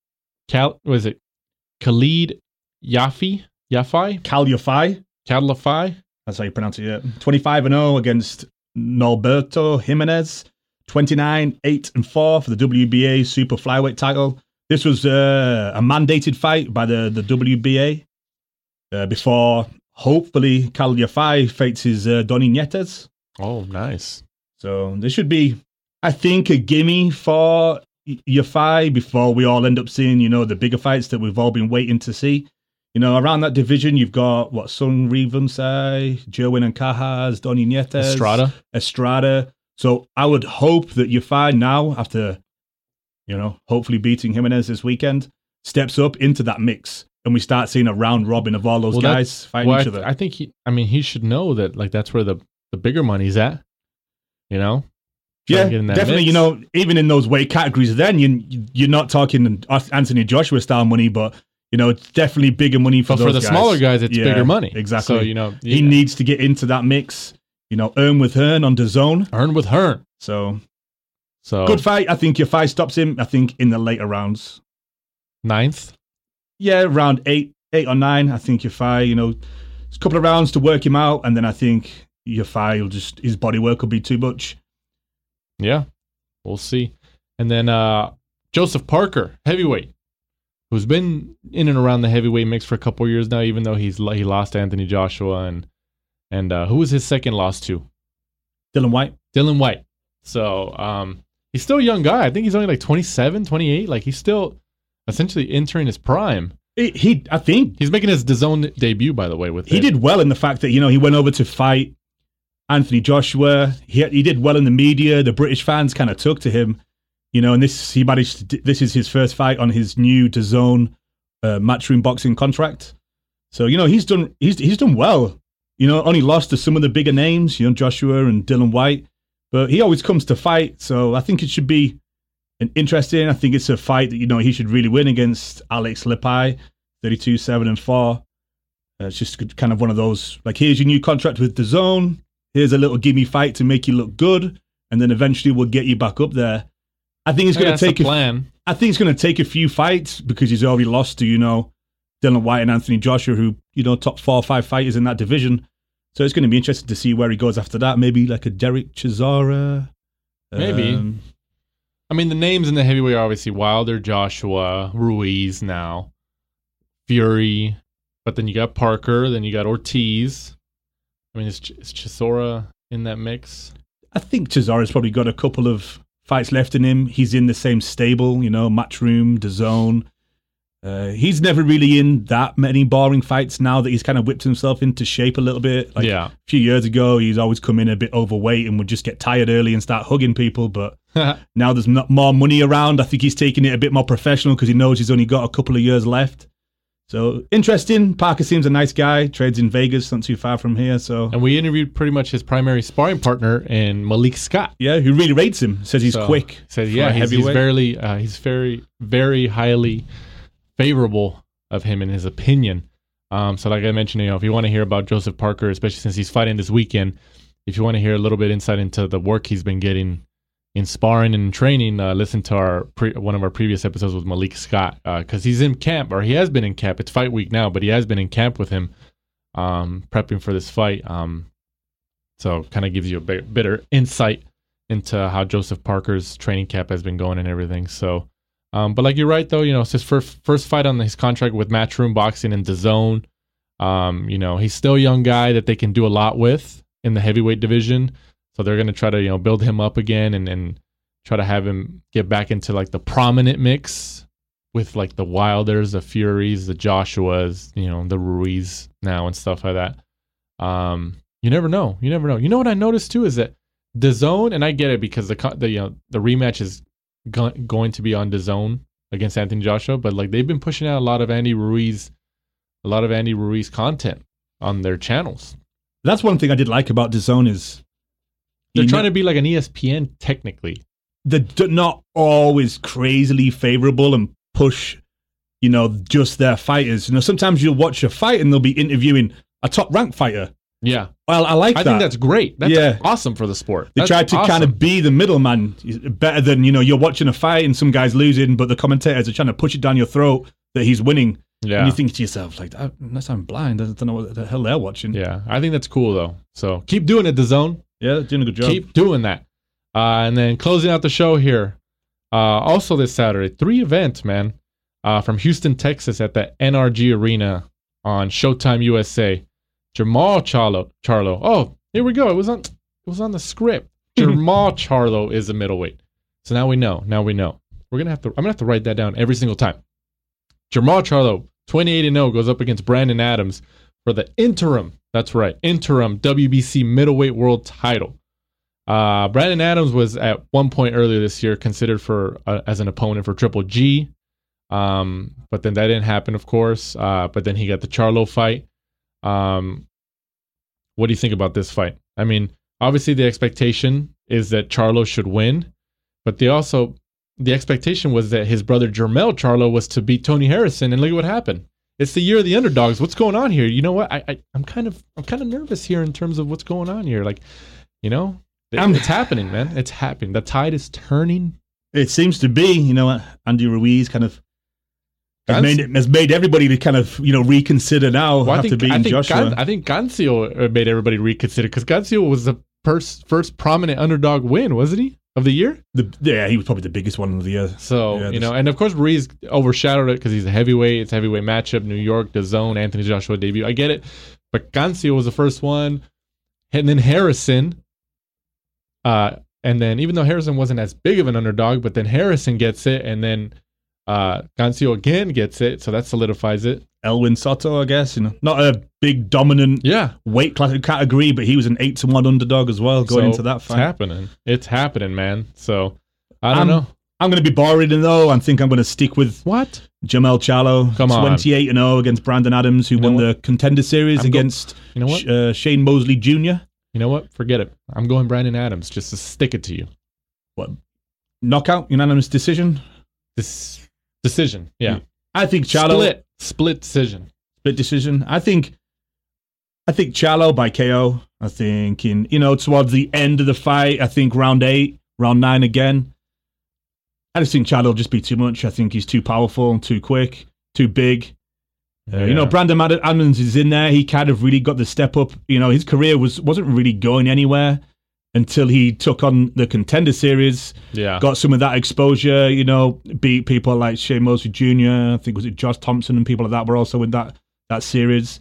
was it Khalid Yafai? Kal Yafai. That's how you pronounce it, yeah. 25-0 against Norberto Jimenez. 29-8-4 for the WBA Super Flyweight title. This was a mandated fight by the WBA before, hopefully, Kal Yafai faces Donny Nietes. Oh, nice. So this should be, I think, a gimme for Yafai before we all end up seeing, the bigger fights that we've all been waiting to see. Around that division, you've got, Sun Rivensai, Jerwin and Cajas, Donny Nietes. Estrada. So I would hope that Yafai now, after, hopefully beating Jimenez this weekend, steps up into that mix, and we start seeing a round robin of all those guys fighting each other. I think he should know that, like, that's where the bigger money's at, Yeah, definitely. Mix. Even in those weight categories, then you're not talking Anthony Joshua style money, but it's definitely bigger money for those guys. For the smaller guys, it's bigger money. Exactly. So he needs to get into that mix. Earn with Hearn on DAZN. Earn with Hearn. So good fight. I think Yafai stops him. I think in the later rounds. 9th. Yeah, round 8 or 9. I think Yafai. It's a couple of rounds to work him out, and then I think Yafai will his body work will be too much. Yeah, we'll see. And then Joseph Parker, heavyweight, who's been in and around the heavyweight mix for a couple of years now, even though he lost to Anthony Joshua. And who was his second loss to? Dylan White. So he's still a young guy. I think he's only like 27, 28. Like, he's still essentially entering his prime. I think he's making his DAZN debut, by the way. He did well in the fact that, he went over to fight Anthony Joshua. He did well in the media. The British fans kind of took to him. And this is his first fight on his new DAZN Matchroom Boxing contract. So, he's done well. Only lost to some of the bigger names, Joshua and Dylan White. But he always comes to fight, so I think it should be an interesting. I think it's a fight that, he should really win against Alex Lepai, 32-7-4. It's just kind of one of those, like, here's your new contract with DAZN. Here's a little gimme fight to make you look good, and then eventually we'll get you back up there. I think it's going to take a plan. I think it's going to take a few fights because he's already lost to, Dylan White and Anthony Joshua, who, top 4 or 5 fighters in that division. So it's going to be interesting to see where he goes after that. Maybe like a Derek Chisora. Maybe. I mean, the names in the heavyweight are obviously Wilder, Joshua, Ruiz now, Fury. But then you got Parker, then you got Ortiz. I mean, is Chisora in that mix? I think Chisora's probably got a couple of fights left in him. He's in the same stable, Matchroom, DAZN. He's never really in that many boring fights now that he's kind of whipped himself into shape a little bit. A few years ago, he's always come in a bit overweight and would just get tired early and start hugging people. But now there's not more money around. I think he's taking it a bit more professional because he knows he's only got a couple of years left. So interesting. Parker seems a nice guy. Trades in Vegas, not too far from here. And we interviewed pretty much his primary sparring partner in Malik Scott. Yeah, who really rates him. Says he's quick. Says he's very, very highly favorable of him in his opinion. So like I mentioned, if you want to hear about Joseph Parker, especially since he's fighting this weekend, if you want to hear a little bit insight into the work he's been getting in sparring and training, listen to one of our previous episodes with Malik Scott, because he's in camp, or he has been in camp. It's fight week now, but he has been in camp with him, prepping for this fight. So kind of gives you a better insight into how Joseph Parker's training camp has been going and everything. So, but like you're right though, it's his first fight on his contract with Matchroom Boxing and DAZN. He's still a young guy that they can do a lot with in the heavyweight division. So they're going to try to, build him up again and try to have him get back into like the prominent mix with like the Wilders, the Furies, the Joshuas, the Ruiz now and stuff like that. You never know. You know what I noticed too is that DAZN, and I get it because the rematch is going to be on DAZN against Anthony Joshua, but like they've been pushing out a lot of Andy Ruiz content on their channels. That's one thing I did like about DAZN is they're trying to be like an ESPN technically. They're not always crazily favorable and push, just their fighters. Sometimes you'll watch a fight and they'll be interviewing a top-ranked fighter. Yeah. Well, I like that. I think that's great. That's awesome for the sport. They try to kind of be the middleman better than, you're watching a fight and some guy's losing, but the commentators are trying to push it down your throat that he's winning. Yeah. And you think to yourself, like, unless I'm blind, I don't know what the hell they're watching. Yeah. I think that's cool, though. So keep doing it, DAZN. Yeah, they're doing a good job. Keep doing that. And then closing out the show here, also this Saturday, 3 events, man, from Houston, Texas at the NRG Arena on Showtime USA. Jamal Charlo. Oh, here we go. It was on the script. Jamal Charlo is a middleweight. So now we know. I'm gonna have to write that down every single time. Jamal Charlo, 28-0, goes up against Brandon Adams for the interim. That's right, interim WBC middleweight world title. Brandon Adams was at one point earlier this year considered as an opponent for Triple G, but then that didn't happen, of course. But then he got the Charlo fight. What do you think about this fight? I mean, obviously the expectation is that Charlo should win, but the expectation was that his brother Jermell Charlo was to beat Tony Harrison, and look at what happened. It's the year of the underdogs. What's going on here? You know what? I'm kind of nervous here in terms of what's going on here. Like, it's happening, man. It's happening. The tide is turning. It seems to be. Andy Ruiz kind of has made everybody to kind of reconsider now after beating Joshua. I think Gancio made everybody reconsider because Gancio was the first prominent underdog win, wasn't he, of the year? He was probably the biggest one of the year. So and of course Ruiz overshadowed it because he's a heavyweight. It's a heavyweight matchup. New York, DAZN, Anthony Joshua debut. I get it, but Gancio was the first one, and then Harrison. And then even though Harrison wasn't as big of an underdog, but then Harrison gets it, and then Gancio again gets it, so that solidifies it. Elwin Soto, I guess, not a big dominant weight class category, but he was an 8-1 underdog as well going into that fight. It's happening, man. So I don't know. I'm going to be boring though. I think I'm going to stick with what Jamal Charlo, 28-0 against Brandon Adams, who won the Contender Series against Shane Mosley Jr. You know what? Forget it. I'm going Brandon Adams just to stick it to you. What? Knockout? Unanimous decision? Decision, yeah. I think Charlo... Split decision. Split decision. I think Charlo by KO. I think towards the end of the fight, I think round 8, round 9 again. I just think Charlo will just be too much. I think he's too powerful, too quick, too big. Brandon Adams is in there. He kind of really got the step up. His career wasn't really going anywhere until he took on the Contender Series. Yeah. Got some of that exposure, beat people like Shane Mosley Jr., I think was it Josh Thompson and people like that were also in that series.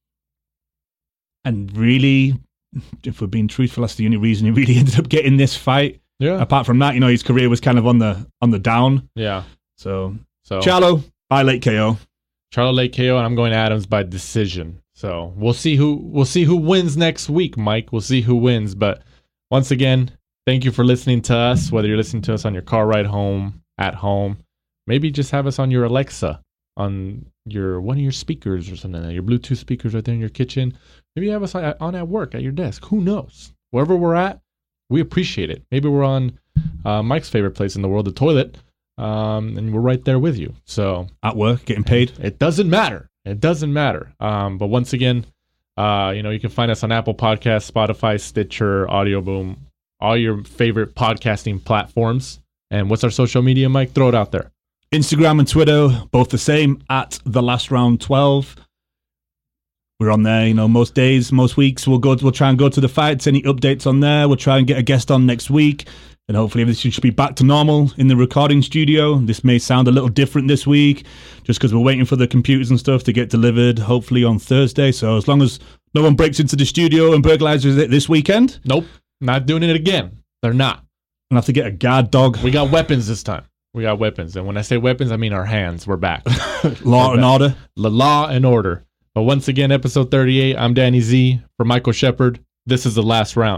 And really, if we're being truthful, that's the only reason he really ended up getting this fight. Yeah. Apart from that, his career was kind of on the down. Yeah. So Charlo by late KO. Charlo late KO, and I'm going Adams by decision. So we'll see who wins next week, Mike. We'll see who wins. But once again, thank you for listening to us, whether you're listening to us on your car ride home, at home, maybe just have us on your Alexa, on one of your speakers or something, your Bluetooth speakers right there in your kitchen. Maybe you have us on at work, at your desk. Who knows? Wherever we're at, we appreciate it. Maybe we're on Mike's favorite place in the world, the toilet, and we're right there with you. So at work, getting paid. It doesn't matter. But once again, You can find us on Apple Podcasts, Spotify, Stitcher, Audio Boom, all your favorite podcasting platforms. And what's our social media, Mike? Throw it out there. Instagram and Twitter, both the same, at The Last Round 12. We're on there, most days, most weeks. We'll try and go to the fights. Any updates on there? We'll try and get a guest on next week. And hopefully everything should be back to normal in the recording studio. This may sound a little different this week, just because we're waiting for the computers and stuff to get delivered, hopefully on Thursday. So as long as no one breaks into the studio and burglarizes it this weekend. Nope, not doing it again. They're not. I'll have to get a guard dog. We got weapons this time. We got weapons. And when I say weapons, I mean our hands. We're back. Law and order. Law and order. But once again, episode 38, I'm Danny Z. For Michael Shepard, this is The Last Round.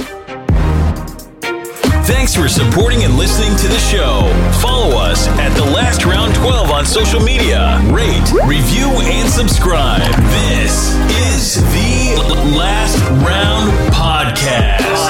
Thanks for supporting and listening to the show. Follow us at The Last Round 12 on social media. Rate, review, and subscribe. This is The Last Round Podcast.